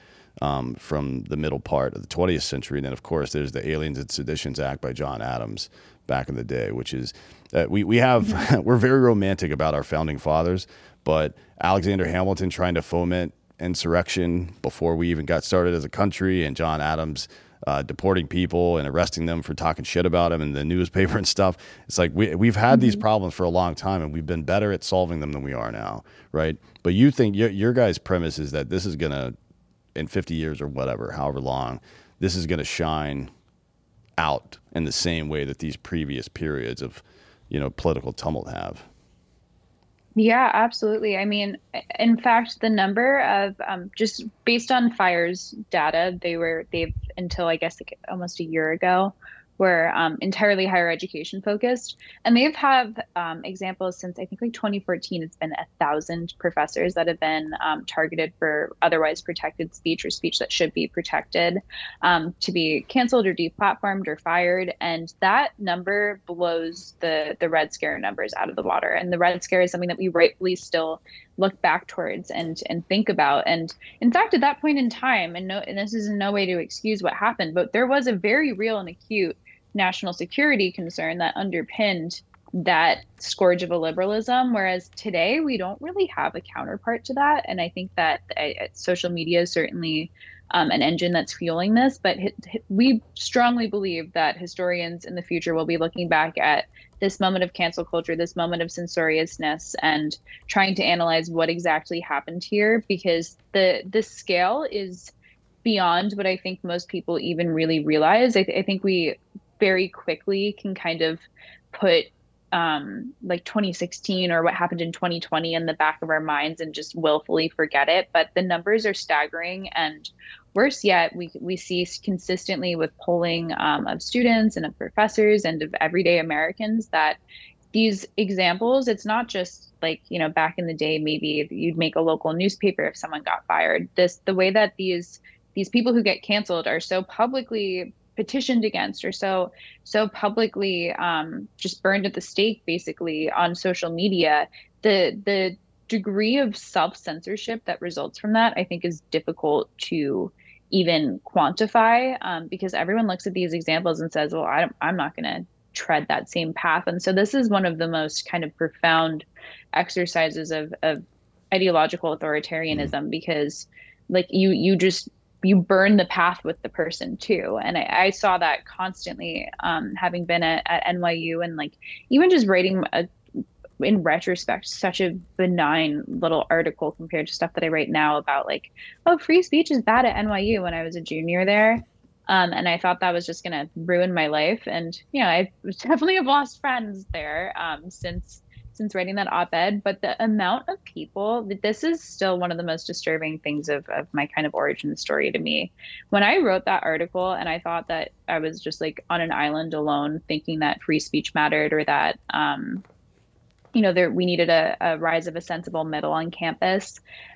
um, from the middle part of the twentieth century. And then, of course, there's the Aliens and Seditions Act by John Adams back in the day, which is uh, we we have we're very romantic about our founding fathers, but Alexander Hamilton trying to foment insurrection before we even got started as a country, and John Adams uh, deporting people and arresting them for talking shit about him in the newspaper and stuff. It's like we, we've had mm-hmm. these problems for a long time, and we've been better at solving them than we are now, right? But you think your, your guys' premise is that this is going to, in fifty years or whatever, however long, this is going to shine out in the same way that these previous periods of, you know, political tumult have. Yeah, absolutely. I mean, in fact, the number of um, just based on FIRE's data, they were they've until I guess like almost a year ago were um, entirely higher education focused, and they've have um, examples since I think like twenty fourteen. It's been a thousand professors that have been um, targeted for otherwise protected speech or speech that should be protected um, to be canceled or deplatformed or fired, and that number blows the the Red Scare numbers out of the water. And the Red Scare is something that we rightfully still look back towards and and think about. And in fact, at that point in time, and no, and this is in no way to excuse what happened, but there was a very real and acute national security concern that underpinned that scourge of a liberalism, whereas today we don't really have a counterpart to that. And I think that uh, social media is certainly um, an engine that's fueling this, but h- we strongly believe that historians in the future will be looking back at this moment of cancel culture, this moment of censoriousness, and trying to analyze what exactly happened here, because the the scale is beyond what I think most people even really realize. I, th- I think we very quickly can kind of put um, like twenty sixteen or what happened in twenty twenty in the back of our minds and just willfully forget it. But the numbers are staggering, and worse yet, we we see consistently with polling um, of students and of professors and of everyday Americans that these examples, it's not just like, you know, back in the day, maybe you'd make a local newspaper if someone got fired. This the way that these these people who get canceled are so publicly petitioned against, or so so publicly um, just burned at the stake, basically on social media. The the degree of self-censorship that results from that, I think, is difficult to even quantify, um, because everyone looks at these examples and says, well, I don't, I'm not going to tread that same path. And so this is one of the most kind of profound exercises of, of ideological authoritarianism, mm-hmm. because like you you just you burn the path with the person too. And I, I saw that constantly, um, having been at, at N Y U, and like even just writing a, in retrospect, such a benign little article compared to stuff that I write now about like, oh, free speech is bad at N Y U when I was a junior there. Um, and I thought that was just going to ruin my life. And, you know, I definitely have lost friends there um, since since writing that op-ed, but the amount of people, this is still one of the most disturbing things of, of my kind of origin story to me. When I wrote that article and I thought that I was just like on an island alone thinking that free speech mattered, or that, um, you know, there we needed a, a rise of a sensible middle on campus,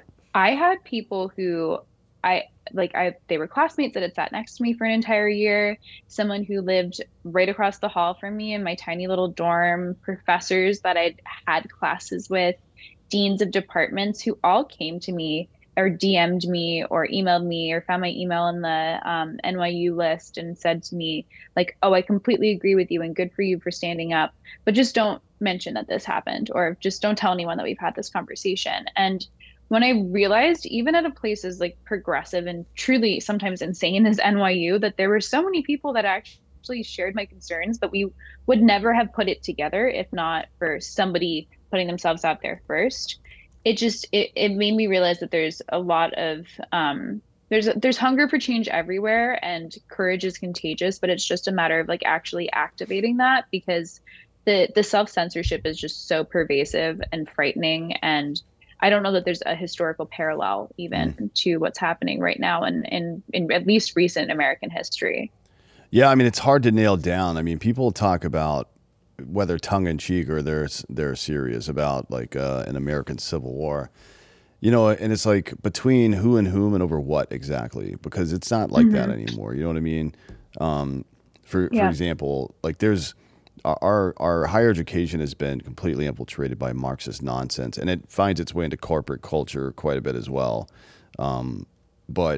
I had people who I like, I, they were classmates that had sat next to me for an entire year, someone who lived right across the hall from me in my tiny little dorm, professors that I'd had classes with, deans of departments who all came to me or D M'd me or emailed me or found my email in the um, N Y U list and said to me like, oh, I completely agree with you and good for you for standing up, but just don't mention that this happened, or just don't tell anyone that we've had this conversation. And when I realized, even at a place as like progressive and truly sometimes insane as N Y U, that there were so many people that actually shared my concerns, but we would never have put it together if not for somebody putting themselves out there first. It just, it, it made me realize that there's a lot of, um, there's, there's hunger for change everywhere, and courage is contagious, but it's just a matter of like actually activating that, because the, the self-censorship is just so pervasive and frightening. And I don't know that there's a historical parallel even mm. to what's happening right now in, in, in at least recent American history. Yeah, I mean, it's hard to nail down. I mean, people talk about, whether tongue in cheek or they're, they're serious about like uh, an American Civil War, you know, and it's like between who and whom and over what exactly, because it's not like mm-hmm. that anymore. You know what I mean? Um, for, yeah. for example, like there's, Our our higher education has been completely infiltrated by Marxist nonsense, and it finds its way into corporate culture quite a bit as well. Um, but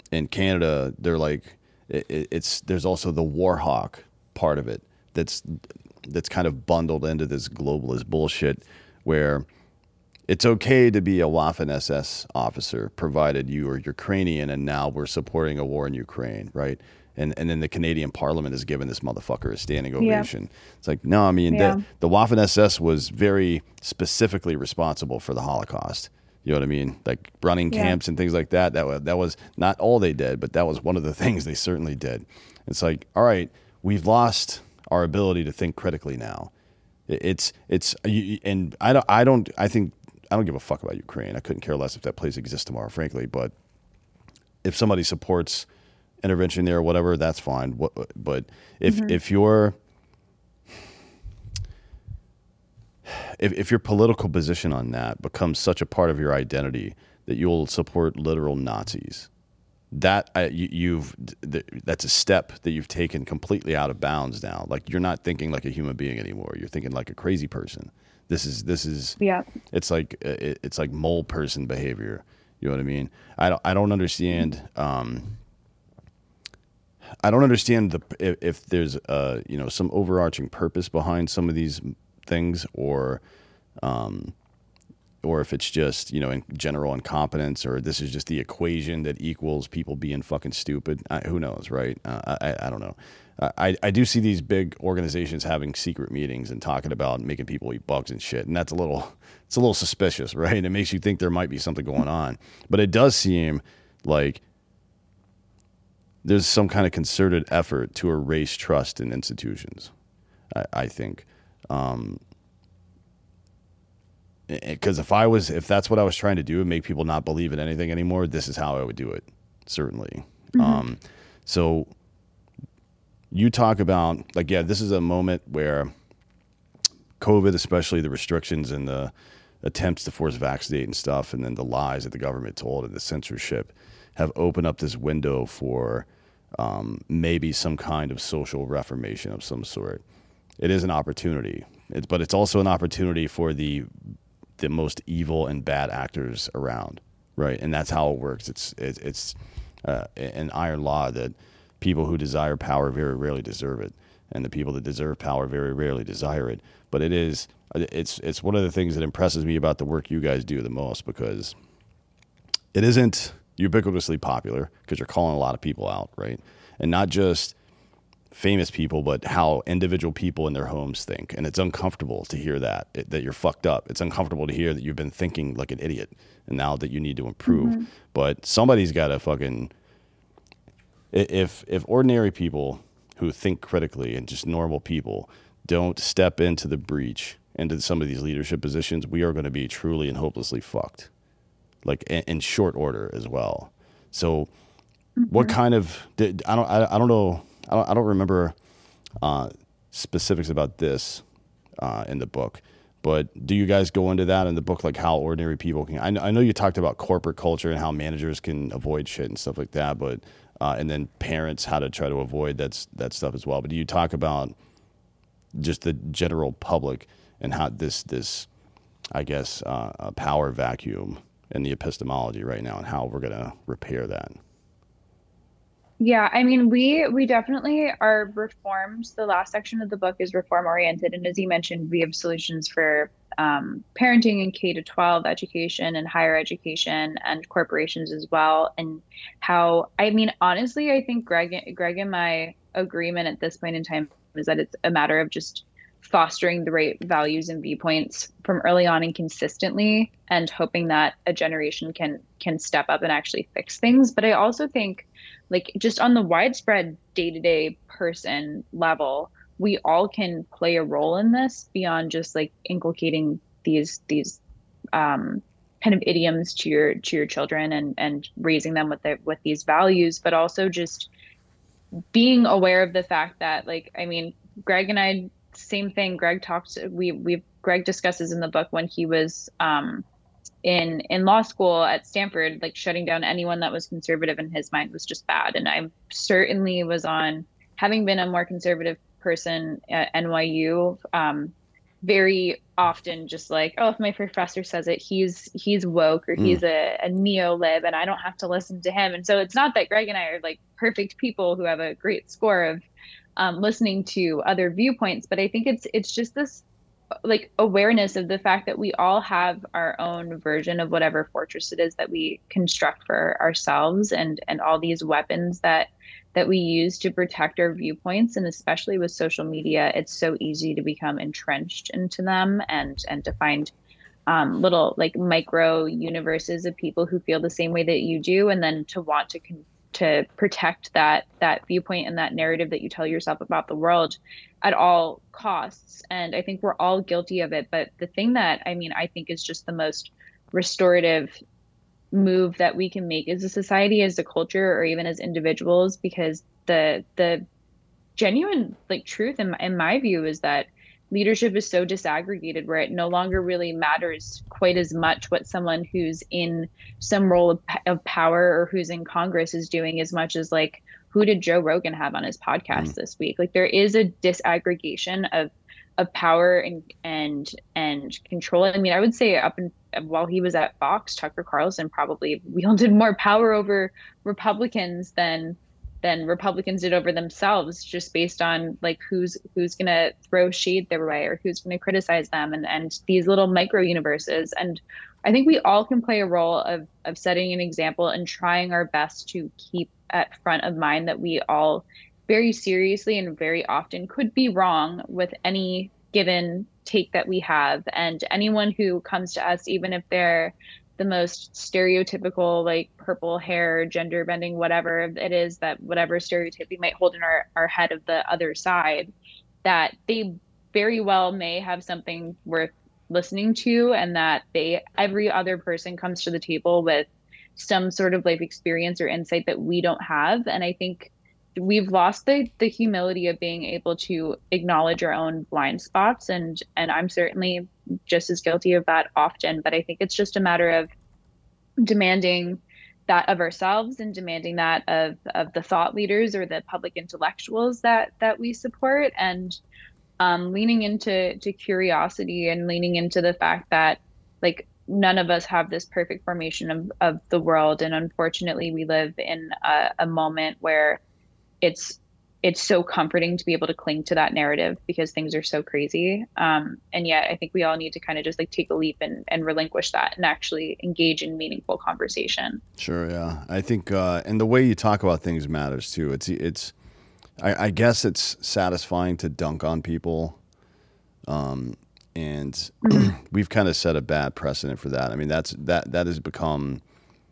in Canada, they're like, it, it's there's also the war hawk part of it that's that's kind of bundled into this globalist bullshit where it's okay to be a Waffen S S officer provided you are Ukrainian and now we're supporting a war in Ukraine, right? And and then the Canadian Parliament has given this motherfucker a standing ovation. Yeah. It's like, no, I mean, yeah. the, the Waffen S S was very specifically responsible for the Holocaust. You know what I mean? Like running yeah. camps and things like that. That was, that was not all they did, but that was one of the things they certainly did. It's like, all right, we've lost our ability to think critically now. It's it's and I don't I don't I think I don't give a fuck about Ukraine. I couldn't care less if that place exists tomorrow, frankly. But if somebody supports intervention there or whatever, that's fine. But if mm-hmm. if you're if if your political position on that becomes such a part of your identity that you'll support literal Nazis, that uh, you, you've th- that's a step that you've taken completely out of bounds now. Like you're not thinking like a human being anymore. You're thinking like a crazy person. This is this is yeah. It's like it, it's like mole person behavior. You know what I mean? I don't I don't understand. Um, I don't understand the if, if there's uh you know some overarching purpose behind some of these things, or um, or if it's just you know in general incompetence, or this is just the equation that equals people being fucking stupid. I, who knows, right? Uh, I I don't know. I, I do see these big organizations having secret meetings and talking about making people eat bugs and shit, and that's a little it's a little suspicious, right? It makes you think there might be something going on, but it does seem like there's some kind of concerted effort to erase trust in institutions. I, I think, um, because if I was if that's what I was trying to do and make people not believe in anything anymore, this is how I would do it. Certainly. Mm-hmm. Um, so. You talk about, like, yeah, this is a moment where COVID, especially the restrictions and the attempts to force vaccinate and stuff, and then the lies that the government told and the censorship have opened up this window for um, maybe some kind of social reformation of some sort. It is an opportunity, it's, but it's also an opportunity for the the most evil and bad actors around, right? And that's how it works. It's it's, it's uh, an iron law that people who desire power very rarely deserve it, and the people that deserve power very rarely desire it. But it is, it's it's one of the things that impresses me about the work you guys do the most, because it isn't ubiquitously popular because you're calling a lot of people out, right? And not just famous people, but how individual people in their homes think. And it's uncomfortable to hear that, it, that you're fucked up. It's uncomfortable to hear that you've been thinking like an idiot and now that you need to improve. Mm-hmm. But somebody's got to fucking... If if ordinary people who think critically and just normal people don't step into the breach into some of these leadership positions, we are going to be truly and hopelessly fucked, like in, in short order as well. So, mm-hmm. what kind of did, I don't I, I don't know I don't I don't remember uh, specifics about this uh, in the book, but do you guys go into that in the book, like how ordinary people can? I know, I know you talked about corporate culture and how managers can avoid shit and stuff like that, but. Uh, and then parents, how to try to avoid that, that stuff as well. But do you talk about just the general public and how this, this I guess, uh, a power vacuum in the epistemology right now and how we're going to repair that? Yeah, I mean, we we definitely are reformed. The last section of the book is reform oriented. And as you mentioned, we have solutions for um, parenting and K to twelve education and higher education and corporations as well. And how, I mean, honestly, I think Greg, Greg and my agreement at this point in time is that it's a matter of just fostering the right values and viewpoints from early on and consistently, and hoping that a generation can can step up and actually fix things. But I also think, like, just on the widespread day-to-day person level, we all can play a role in this beyond just like inculcating these these um, kind of idioms to your to your children and and raising them with the, with these values, but also just being aware of the fact that, like, I mean, Greg and I, same thing. Greg talks. We we Greg discusses in the book when he was um, in in law school at Stanford, like shutting down anyone that was conservative in his mind was just bad. And I certainly was on, having been a more conservative person at N Y U, um, very often just like, oh, if my professor says it, he's he's woke or Mm. he's a, a neo-lib and I don't have to listen to him. And so it's not that Greg and I are like perfect people who have a great score of um, listening to other viewpoints, but I think it's it's just this like awareness of the fact that we all have our own version of whatever fortress it is that we construct for ourselves, and and all these weapons that that we use to protect our viewpoints. And especially with social media, it's so easy to become entrenched into them, and and to find um, little like micro universes of people who feel the same way that you do, and then to want to con- to protect that that viewpoint and that narrative that you tell yourself about the world at all costs. And I think we're all guilty of it. But the thing that I mean, I think is just the most restorative move that we can make as a society, as a culture, or even as individuals, because the the genuine like truth in, in my view is that leadership is so disaggregated where it no longer really matters quite as much what someone who's in some role of, of power or who's in Congress is doing, as much as like, who did Joe Rogan have on his podcast Mm. this week? Like there is a disaggregation of of power and and and control. I mean, I would say up in, while he was at Fox, Tucker Carlson probably wielded more power over Republicans than than Republicans did over themselves, just based on like who's who's going to throw shade their way or who's going to criticize them, and and these little micro universes. And I think we all can play a role of of setting an example and trying our best to keep at front of mind that we all very seriously and very often could be wrong with any given take that we have. And anyone who comes to us, even if they're the most stereotypical, like purple hair, gender bending, whatever it is, that whatever stereotype we might hold in our, our head of the other side, that they very well may have something worth listening to, and that they every other person comes to the table with some sort of life experience or insight that we don't have. And I think we've lost the the humility of being able to acknowledge our own blind spots, and and I'm certainly just as guilty of that often. But I think it's just a matter of demanding that of ourselves, and demanding that of of the thought leaders or the public intellectuals that that we support, and um, leaning into to curiosity, and leaning into the fact that like none of us have this perfect formation of, of the world. And unfortunately, we live in a, a moment where it's it's so comforting to be able to cling to that narrative because things are so crazy. Um, and yet I think we all need to kind of just like take a leap and, and relinquish that and actually engage in meaningful conversation. Sure, yeah. I think, uh, and the way you talk about things matters too. It's, it's, I, I guess it's satisfying to dunk on people. Um, and mm-hmm. we've kind of set a bad precedent for that. I mean, that's, that, that has become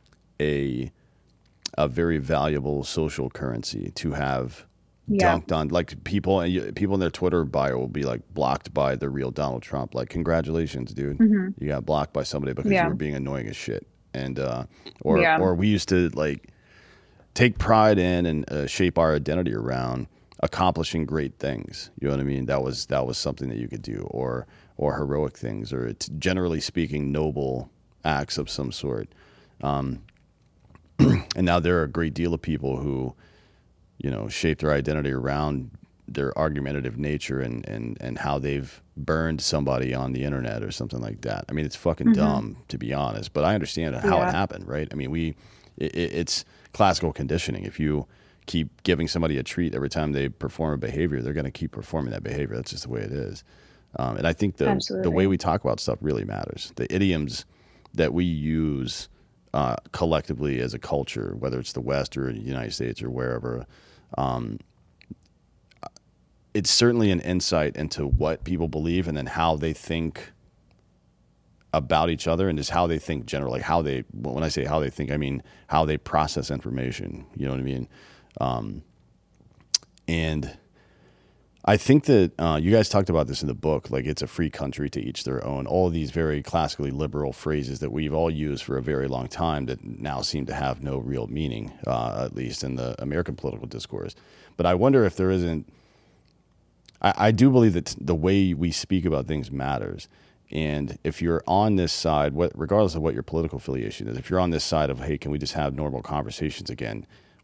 a, a very valuable social currency to have yeah. dunked on. Like people, people in their Twitter bio will be like blocked by the real Donald Trump. Like, congratulations, dude, mm-hmm. you got blocked by somebody because yeah. you were being annoying as shit. And uh, or yeah. or we used to like take pride in and uh, shape our identity around accomplishing great things. You know what I mean? That was that was something that you could do, or or heroic things, or it's generally speaking noble acts of some sort. Um, and now there are a great deal of people who, you know, shape their identity around their argumentative nature and, and, and how they've burned somebody on the internet or something like that. I mean, it's fucking mm-hmm. dumb, to be honest, but I understand how yeah. it happened, right? I mean, we it, it's classical conditioning. If you keep giving somebody a treat every time they perform a behavior, they're going to keep performing that behavior. That's just the way it is. Um, and I think the Absolutely. the way we talk about stuff really matters. The idioms that we use uh, collectively as a culture, whether it's the West or the United States or wherever, um, it's certainly an insight into what people believe and then how they think about each other, and just how they think generally, like how they, when I say how they think, I mean how they process information. You know what I mean? Um, and I think that uh, you guys talked about this in the book, like it's a free country to each their own. All these very classically liberal phrases that we've all used for a very long time that now seem to have no real meaning, uh, at least in the American political discourse. But I wonder if there isn't, I, I do believe that the way we speak about things matters. And if you're on this side, what, regardless of what your political affiliation is, if you're on this side of, hey, can we just have normal conversations again?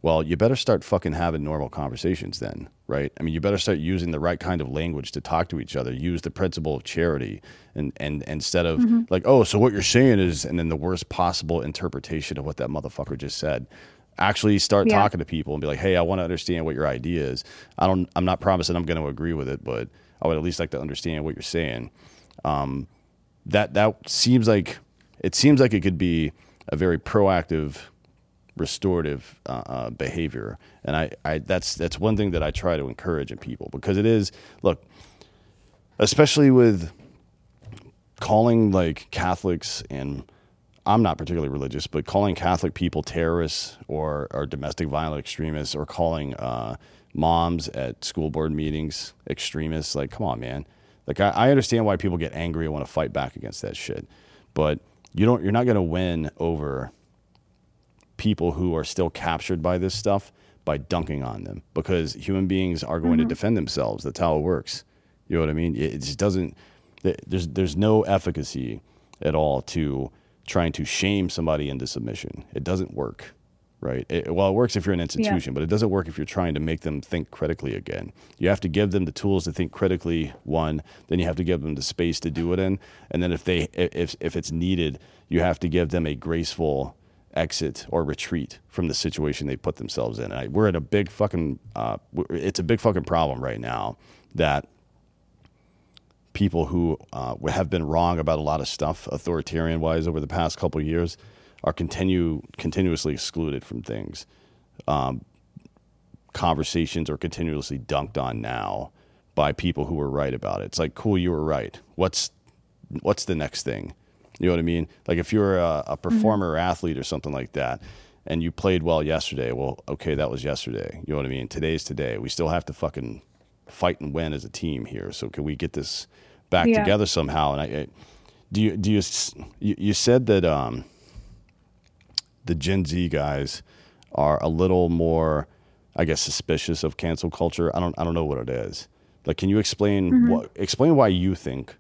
Well, you better start fucking having normal conversations then, right? I mean, you better start using the right kind of language to talk to each other. Use the principle of charity, and and instead of mm-hmm. like, oh, so what you're saying is, and then the worst possible interpretation of what that motherfucker just said. Actually, start yeah. talking to people and be like, hey, I want to understand what your idea is. I don't. I'm not promising I'm going to agree with it, but I would at least like to understand what you're saying. Um, that that seems like it seems like it could be a very proactive, restorative uh, uh, behavior, and I, I that's that's one thing that I try to encourage in people, because it is, look, especially with calling like Catholics, and I'm not particularly religious, but calling Catholic people terrorists or or domestic violent extremists, or calling uh, moms at school board meetings extremists, like, come on, man. Like, I, I understand why people get angry and want to fight back against that shit, but you don't. You're not going to win over people who are still captured by this stuff by dunking on them, because human beings are going mm-hmm. to defend themselves. That's how it works. You know what I mean? It just doesn't. There's there's no efficacy at all to trying to shame somebody into submission. It doesn't work, right? It, well, it works if you're an institution, yeah. but it doesn't work if you're trying to make them think critically again. You have to give them the tools to think critically, one, then you have to give them the space to do it in, and then if they if if it's needed, you have to give them a graceful exit or retreat from the situation they put themselves in. And I, we're in a big fucking, uh, it's a big fucking problem right now that people who uh, have been wrong about a lot of stuff, authoritarian-wise, over the past couple of years, are continue continuously excluded from things. Um, conversations are continuously dunked on now by people who were right about it. It's like, cool, you were right. What's what's the next thing? You know what I mean? Like, if you're a, a performer mm-hmm. or athlete or something like that, and you played well yesterday, well, okay, that was yesterday. You know what I mean? Today's today. We still have to fucking fight and win as a team here. So can we get this back yeah. together somehow? And I, I do you do you you, you said that um, the Gen Z guys are a little more, I guess, suspicious of cancel culture. I don't I don't know what it is. Like, can you explain mm-hmm. what explain why you think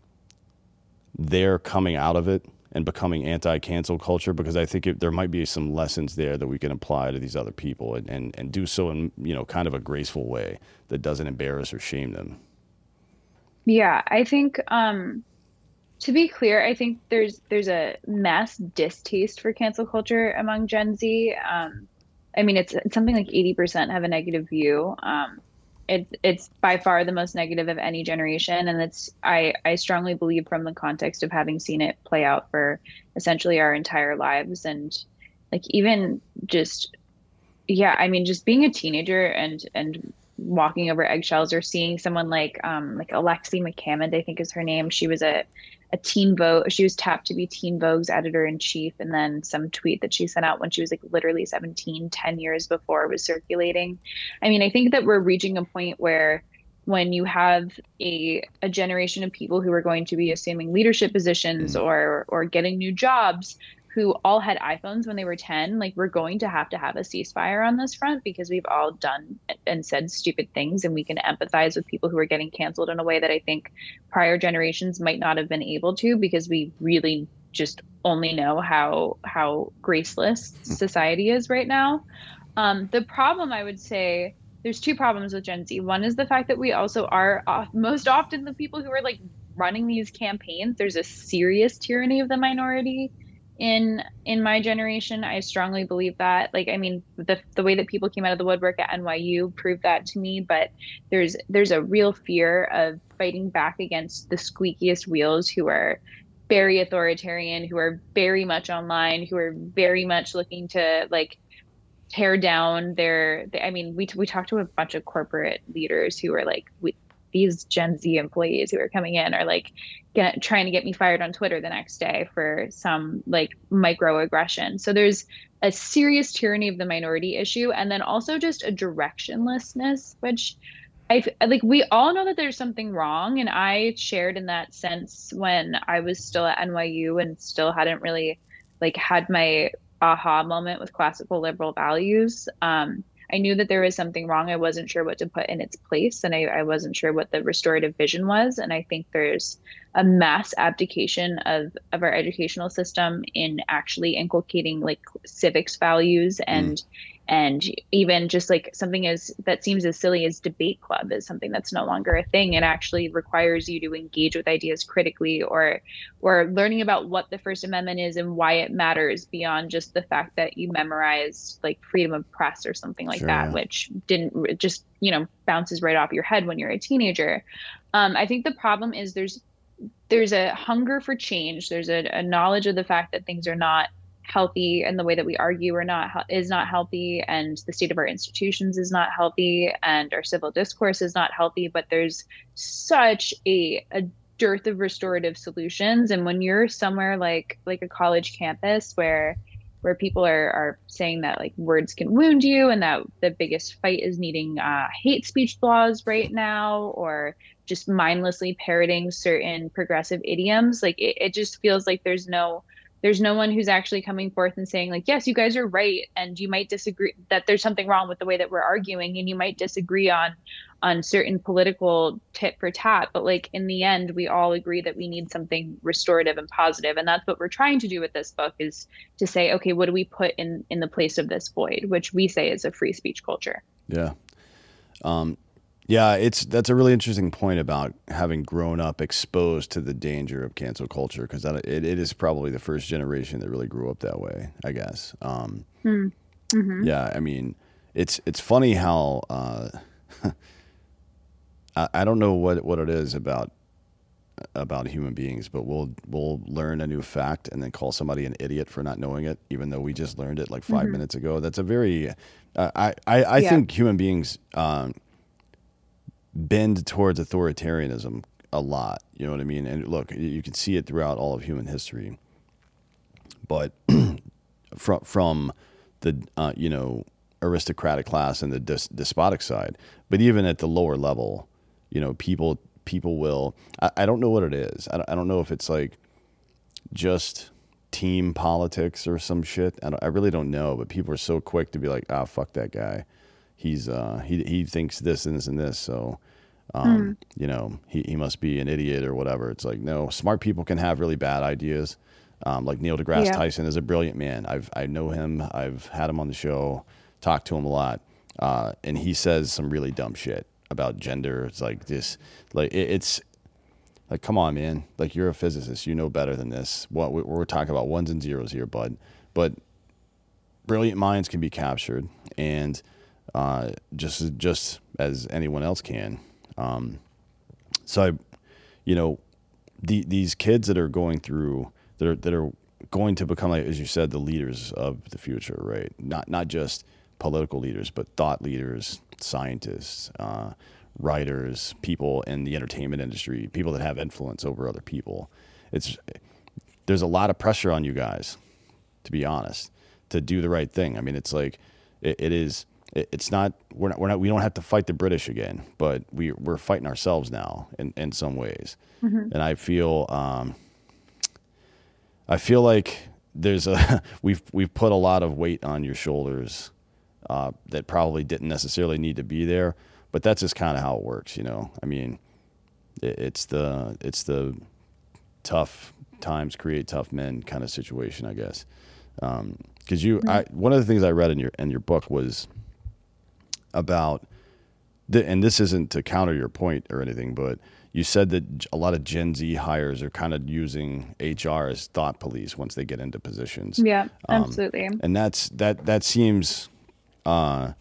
they're coming out of it and becoming anti-cancel culture? Because I think it, there might be some lessons there that we can apply to these other people, and, and, and do so in, you know, kind of a graceful way that doesn't embarrass or shame them. Yeah, I think, um, to be clear, I think there's there's a mass distaste for cancel culture among Gen Z. Um, I mean, it's, it's something like eighty percent have a negative view. Um, It, it's by far the most negative of any generation. And it's, I, I strongly believe, from the context of having seen it play out for essentially our entire lives. And like, even just, yeah, I mean, just being a teenager and, and walking over eggshells, or seeing someone like, um, like Alexi McCammond, I think is her name. She was a, a Teen Vogue. She was tapped to be Teen Vogue's editor in chief. And then some tweet that she sent out when she was like literally seventeen, ten years before it was circulating. I mean, I think that we're reaching a point where when you have a a generation of people who are going to be assuming leadership positions or or getting new jobs, who all had iPhones when they were ten, like, we're going to have to have a ceasefire on this front, because we've all done and said stupid things, and we can empathize with people who are getting canceled in a way that I think prior generations might not have been able to, because we really just only know how how graceless society is right now. Um, the problem, I would say, there's two problems with Gen Z. One is the fact that we also are off, most often the people who are like running these campaigns. There's a serious tyranny of the minority in in my generation. I strongly believe that. Like, I mean, the the way that people came out of the woodwork at N Y U proved that to me, but there's there's a real fear of fighting back against the squeakiest wheels, who are very authoritarian, who are very much online, who are very much looking to like tear down their, they, I mean, we we talked to a bunch of corporate leaders who are like, we, these Gen Z employees who are coming in are like get, trying to get me fired on Twitter the next day for some like microaggression. So there's a serious tyranny of the minority issue. And then also just a directionlessness, which I like, we all know that there's something wrong. And I shared in that sense when I was still at N Y U and still hadn't really like had my aha moment with classical liberal values. Um, I knew that there was something wrong. I wasn't sure what to put in its place, and I, I wasn't sure what the restorative vision was. And I think there's a mass abdication of, of our educational system in actually inculcating like civics values and mm. And even just like something as that seems as silly as debate club is something that's no longer a thing. It actually requires you to engage with ideas critically, or or learning about what the First Amendment is and why it matters beyond just the fact that you memorized like freedom of press or something like Sure. that, which didn't it just, you know, bounces right off your head when you're a teenager. Um, I think the problem is there's there's a hunger for change. There's a, a knowledge of the fact that things are not healthy, and the way that we argue are not is not healthy, and the state of our institutions is not healthy, and our civil discourse is not healthy. But there's such a, a dearth of restorative solutions. And when you're somewhere like like a college campus where where people are are saying that like words can wound you, and that the biggest fight is needing uh, hate speech laws right now, or just mindlessly parroting certain progressive idioms, like it, it just feels like there's no there's no one who's actually coming forth and saying like, yes, you guys are right, and you might disagree that there's something wrong with the way that we're arguing, and you might disagree on on certain political tit for tat, but like in the end we all agree that we need something restorative and positive. And that's what we're trying to do with this book, is to say, okay, what do we put in in the place of this void, which we say is a free speech culture. Yeah. Um, yeah, it's that's a really interesting point about having grown up exposed to the danger of cancel culture, because it, it is probably the first generation that really grew up that way, I guess. Um, mm-hmm. Yeah, I mean, it's it's funny how uh, I, I don't know what, what it is about about human beings, but we'll we'll learn a new fact and then call somebody an idiot for not knowing it, even though we just learned it like five mm-hmm. minutes ago. That's a very uh, I I, I yeah. think human beings. Um, bend towards authoritarianism a lot, you know what I mean? And look, you can see it throughout all of human history. But from from the uh, you know aristocratic class and the dis- despotic side, but even at the lower level, you know, people people will. I, I don't know what it is. I don't, I don't know if it's like just team politics or some shit. I, don't, I really don't know. But people are so quick to be like, ah, fuck that guy. He's uh, he he thinks this and this and this, so um, mm. you know he, he must be an idiot or whatever. It's like, no, smart people can have really bad ideas. Um, like Neil deGrasse yeah. Tyson is a brilliant man. I've I know him. I've had him on the show, talked to him a lot, uh, and he says some really dumb shit about gender. It's like this, like it, it's like, come on, man. Like, you're a physicist, you know better than this. What we're, we're talking about ones and zeros here, bud. But brilliant minds can be captured, and Uh, just just as anyone else can. Um, so, I, you know, the, these kids that are going through, that are, that are going to become, like, as you said, the leaders of the future, right? Not not just political leaders, but thought leaders, scientists, uh, writers, people in the entertainment industry, people that have influence over other people. It's there's a lot of pressure on you guys, to be honest, to do the right thing. I mean, it's like it, it is. It's not we're not we're not we don't have to fight the British again, but we we're fighting ourselves now in, in some ways. Mm-hmm. And I feel um, I feel like there's a we've we've put a lot of weight on your shoulders uh, that probably didn't necessarily need to be there, but that's just kind of how it works, you know. I mean, it, it's the it's the tough times create tough men kind of situation, I guess. Because um, you, mm-hmm. I, one of the things I read in your in your book was about, the, and this isn't to counter your point or anything, but you said that a lot of Gen Z hires are kind of using H R as thought police once they get into positions. Yeah, um, absolutely. And that's that. That seems, uh,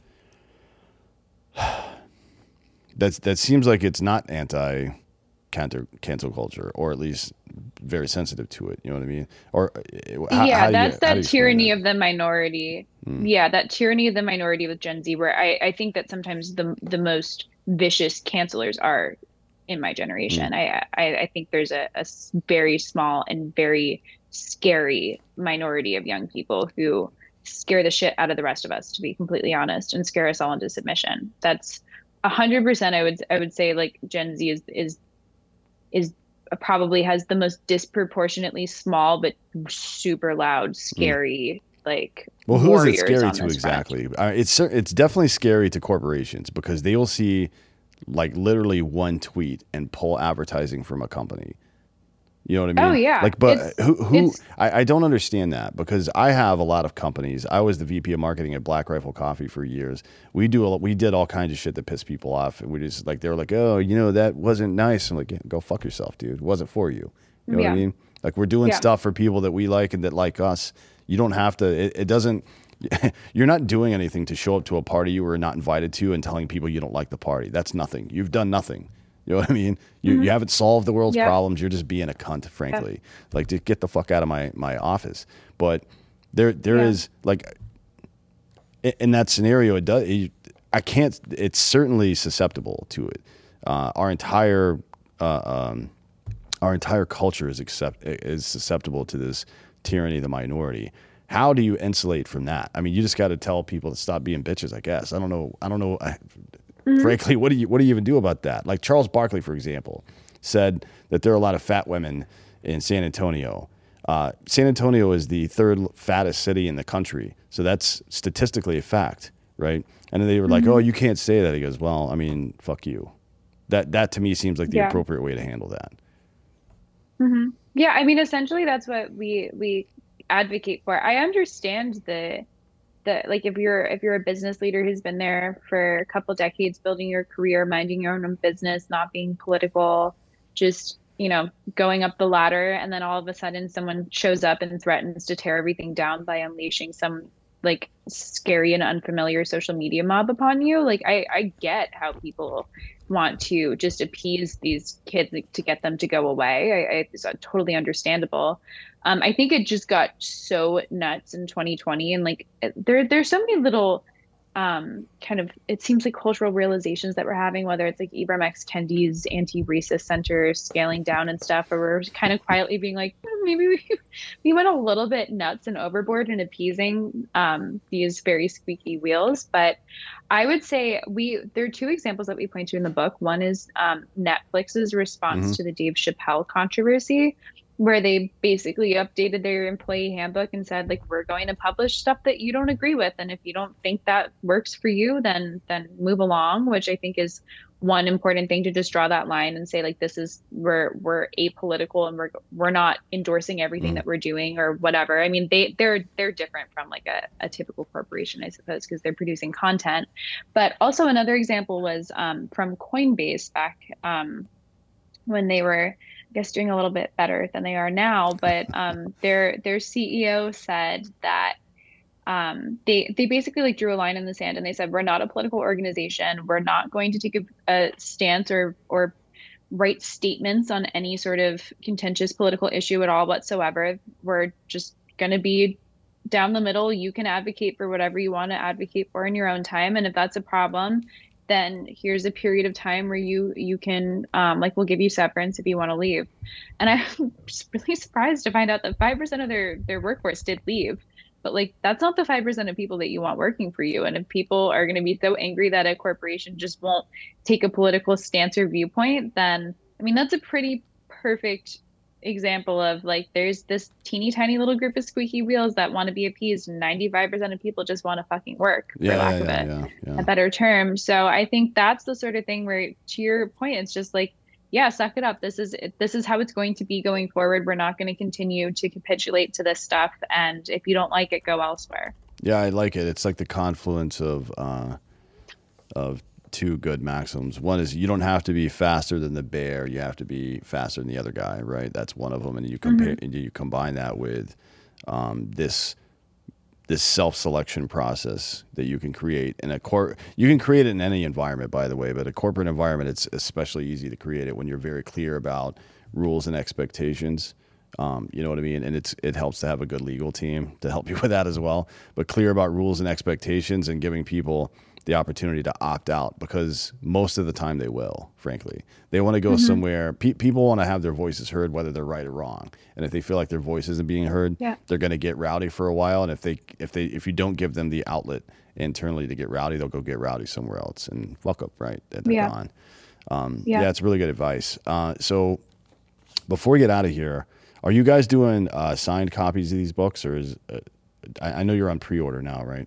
that's that seems like it's not anti cancel cancel culture, or at least very sensitive to it. You know what I mean? Or how, yeah, how that's you, that tyranny that? of the minority. Mm. Yeah, that tyranny of the minority with Gen Z, where I, I think that sometimes the the most vicious cancelers are in my generation. Mm. I, I I think there's a, a very small and very scary minority of young people who scare the shit out of the rest of us, to be completely honest, and scare us all into submission. That's a hundred percent. I would I would say like Gen Z is is is probably has the most disproportionately small but super loud, scary mm. like. Well, who is it scary to exactly? Uh, it's it's definitely scary to corporations, because they will see like literally one tweet and pull advertising from a company. You know what I mean? Oh yeah. Like, but It's, who, who, it's, I, I don't understand that because I have a lot of companies. I was the V P of marketing at Black Rifle Coffee for years. We do, a, we did all kinds of shit that pissed people off. And we just like, they were like, oh, you know, that wasn't nice. I'm like, yeah, go fuck yourself, dude. It wasn't for you. You know yeah. what I mean? Like we're doing Yeah. stuff for people that we like and that like us. You don't have to, it, it doesn't, you're not doing anything to show up to a party you were not invited to and telling people you don't like the party. That's nothing. You've done nothing. You know what I mean? You mm-hmm. you haven't solved the world's yep. problems. You're just being a cunt, frankly. Yep. Like, just get the fuck out of my, my office. But there there yeah. is like in that scenario, it does. It, I can't. It's certainly susceptible to it. Uh, our entire uh, um, our entire culture is accept is susceptible to this tyranny of the minority. How do you insulate from that? I mean, you just got to tell people to stop being bitches. I guess. I don't know. I don't know. I, Mm-hmm. Frankly, what do you what do you even do about that? Like Charles Barkley, for example, said that there are a lot of fat women in San Antonio. Uh, San Antonio is the third fattest city in the country, so that's statistically a fact, right? And then they were mm-hmm. like, "Oh, you can't say that." He goes, "Well, I mean, fuck you." That that to me seems like the yeah. appropriate way to handle that. Mm-hmm. Yeah, I mean, essentially, that's what we we advocate for. I understand the. The, like if you're if you're a business leader who's been there for a couple decades, building your career, minding your own business, not being political, just, you know, going up the ladder, and then all of a sudden someone shows up and threatens to tear everything down by unleashing some like scary and unfamiliar social media mob upon you. Like I, I get how people want to just appease these kids to get them to go away. I, I it's totally understandable. Um, I think it just got so nuts in twenty twenty, and like there, there's so many little um, kind of, it seems like cultural realizations that we're having, whether it's like Ibram X. Kendi's anti-racist center scaling down and stuff, or we're kind of quietly being like, oh, maybe we, we went a little bit nuts and overboard in appeasing um, these very squeaky wheels. But I would say we, there are two examples that we point to in the book. One is um, Netflix's response mm-hmm. to the Dave Chappelle controversy, where they basically updated their employee handbook and said, like, we're going to publish stuff that you don't agree with. And if you don't think that works for you, then then move along, which I think is one important thing, to just draw that line and say, like, this is, we're we're apolitical and we're we're not endorsing everything mm. that we're doing or whatever. I mean, they they're they're different from like a, a typical corporation, I suppose, because they're producing content. But also another example was um, from Coinbase back um, when they were, I guess, doing a little bit better than they are now, but um, their their C E O said that um, they they basically like drew a line in the sand and they said, we're not a political organization. We're not going to take a, a stance or or write statements on any sort of contentious political issue at all whatsoever. We're just going to be down the middle. You can advocate for whatever you want to advocate for in your own time, and if that's a problem, then here's a period of time where you you can um, like, we'll give you severance if you want to leave. And I'm just really surprised to find out that five percent of their their workforce did leave. But like, that's not the five percent of people that you want working for you. And if people are going to be so angry that a corporation just won't take a political stance or viewpoint, then I mean, that's a pretty perfect example of like, there's this teeny tiny little group of squeaky wheels that want to be appeased, and ninety-five percent of people just want to fucking work, for yeah, lack yeah, of a, yeah, yeah. a better term. So I think that's the sort of thing where, to your point, it's just like, yeah, suck it up. This is this is how it's going to be going forward. We're not going to continue to capitulate to this stuff, and if you don't like it, go elsewhere. Yeah, I like it. It's like the confluence of uh, of two good maxims. One is you don't have to be faster than the bear. You have to be faster than the other guy, right? That's one of them. And you compare, mm-hmm. and you combine that with um, this this self-selection process that you can create in a cor. You can create it in any environment, by the way, but a corporate environment, it's especially easy to create it when you're very clear about rules and expectations. Um, you know what I mean? And it's it helps to have a good legal team to help you with that as well. But clear about rules and expectations and giving people the opportunity to opt out, because most of the time they will, frankly. They want to go mm-hmm. somewhere. Pe- people want to have their voices heard, whether they're right or wrong. And if they feel like their voice isn't being heard, yeah. they're going to get rowdy for a while. And if they if they if you don't give them the outlet internally to get rowdy, they'll go get rowdy somewhere else and fuck up, right? They're yeah. gone. Um, yeah. yeah, it's really good advice. Uh, so before we get out of here, are you guys doing uh, signed copies of these books, or is uh, I, I know you're on pre-order now, right?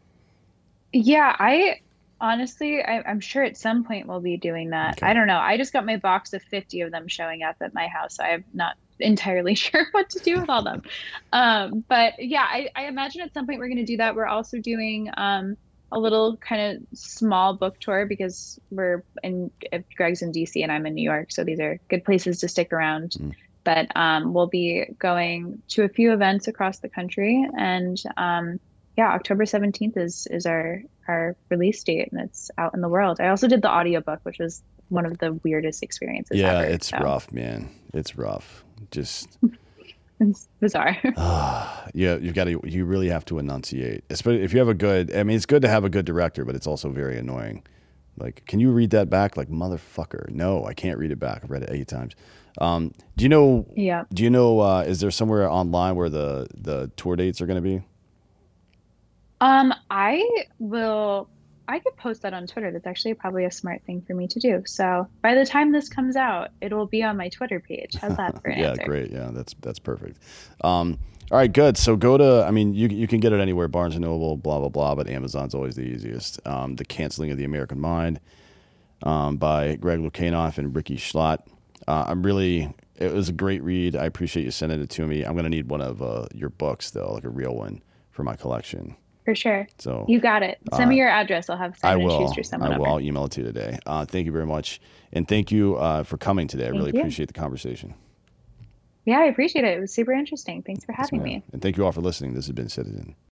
Yeah, I honestly, I, I'm sure at some point we'll be doing that. Okay. I don't know. I just got my box of fifty of them showing up at my house. I have not entirely sure what to do with all them. Um, but yeah, I, I imagine at some point we're going to do that. We're also doing um, a little kind of small book tour because we're in, if Greg's in D C and I'm in New York, so these are good places to stick around. Mm. But um, we'll be going to a few events across the country, and um, yeah, October seventeenth is is our our release date, and it's out in the world. I also did the audiobook, which was one of the weirdest experiences yeah, ever. It's so. rough, man. It's rough. Just it's bizarre. uh, yeah, you've got to, you really have to enunciate, especially if you have a good, I mean, it's good to have a good director, but it's also very annoying. Like, can you read that back? Like, motherfucker. No, I can't read it back. I've read it eight times. Um, do you know, yeah. Do you know, uh, is there somewhere online where the, the tour dates are going to be? Um, I will, I could post that on Twitter. That's actually probably a smart thing for me to do. So by the time this comes out, it'll be on my Twitter page. How's that for an yeah, answer? Great. Yeah, that's that's perfect. Um, all right, good. So go to, I mean, you you can get it anywhere, Barnes and Noble, blah, blah, blah, but Amazon's always the easiest. Um, The Canceling of the American Mind um, by Greg Lukianoff and Ricky Schlott. Uh, I'm really, it was a great read. I appreciate you sending it to me. I'm going to need one of uh, your books, though, like a real one for my collection. For sure. So you got it. Send uh, me your address. I'll have Simon I will. and Schuster send one I will. over. I'll email it to you today. Uh, thank you very much. And thank you uh, for coming today. Thank I really you. appreciate the conversation. Yeah, I appreciate it. It was super interesting. Thanks for having yes, me. And thank you all for listening. This has been Citizen.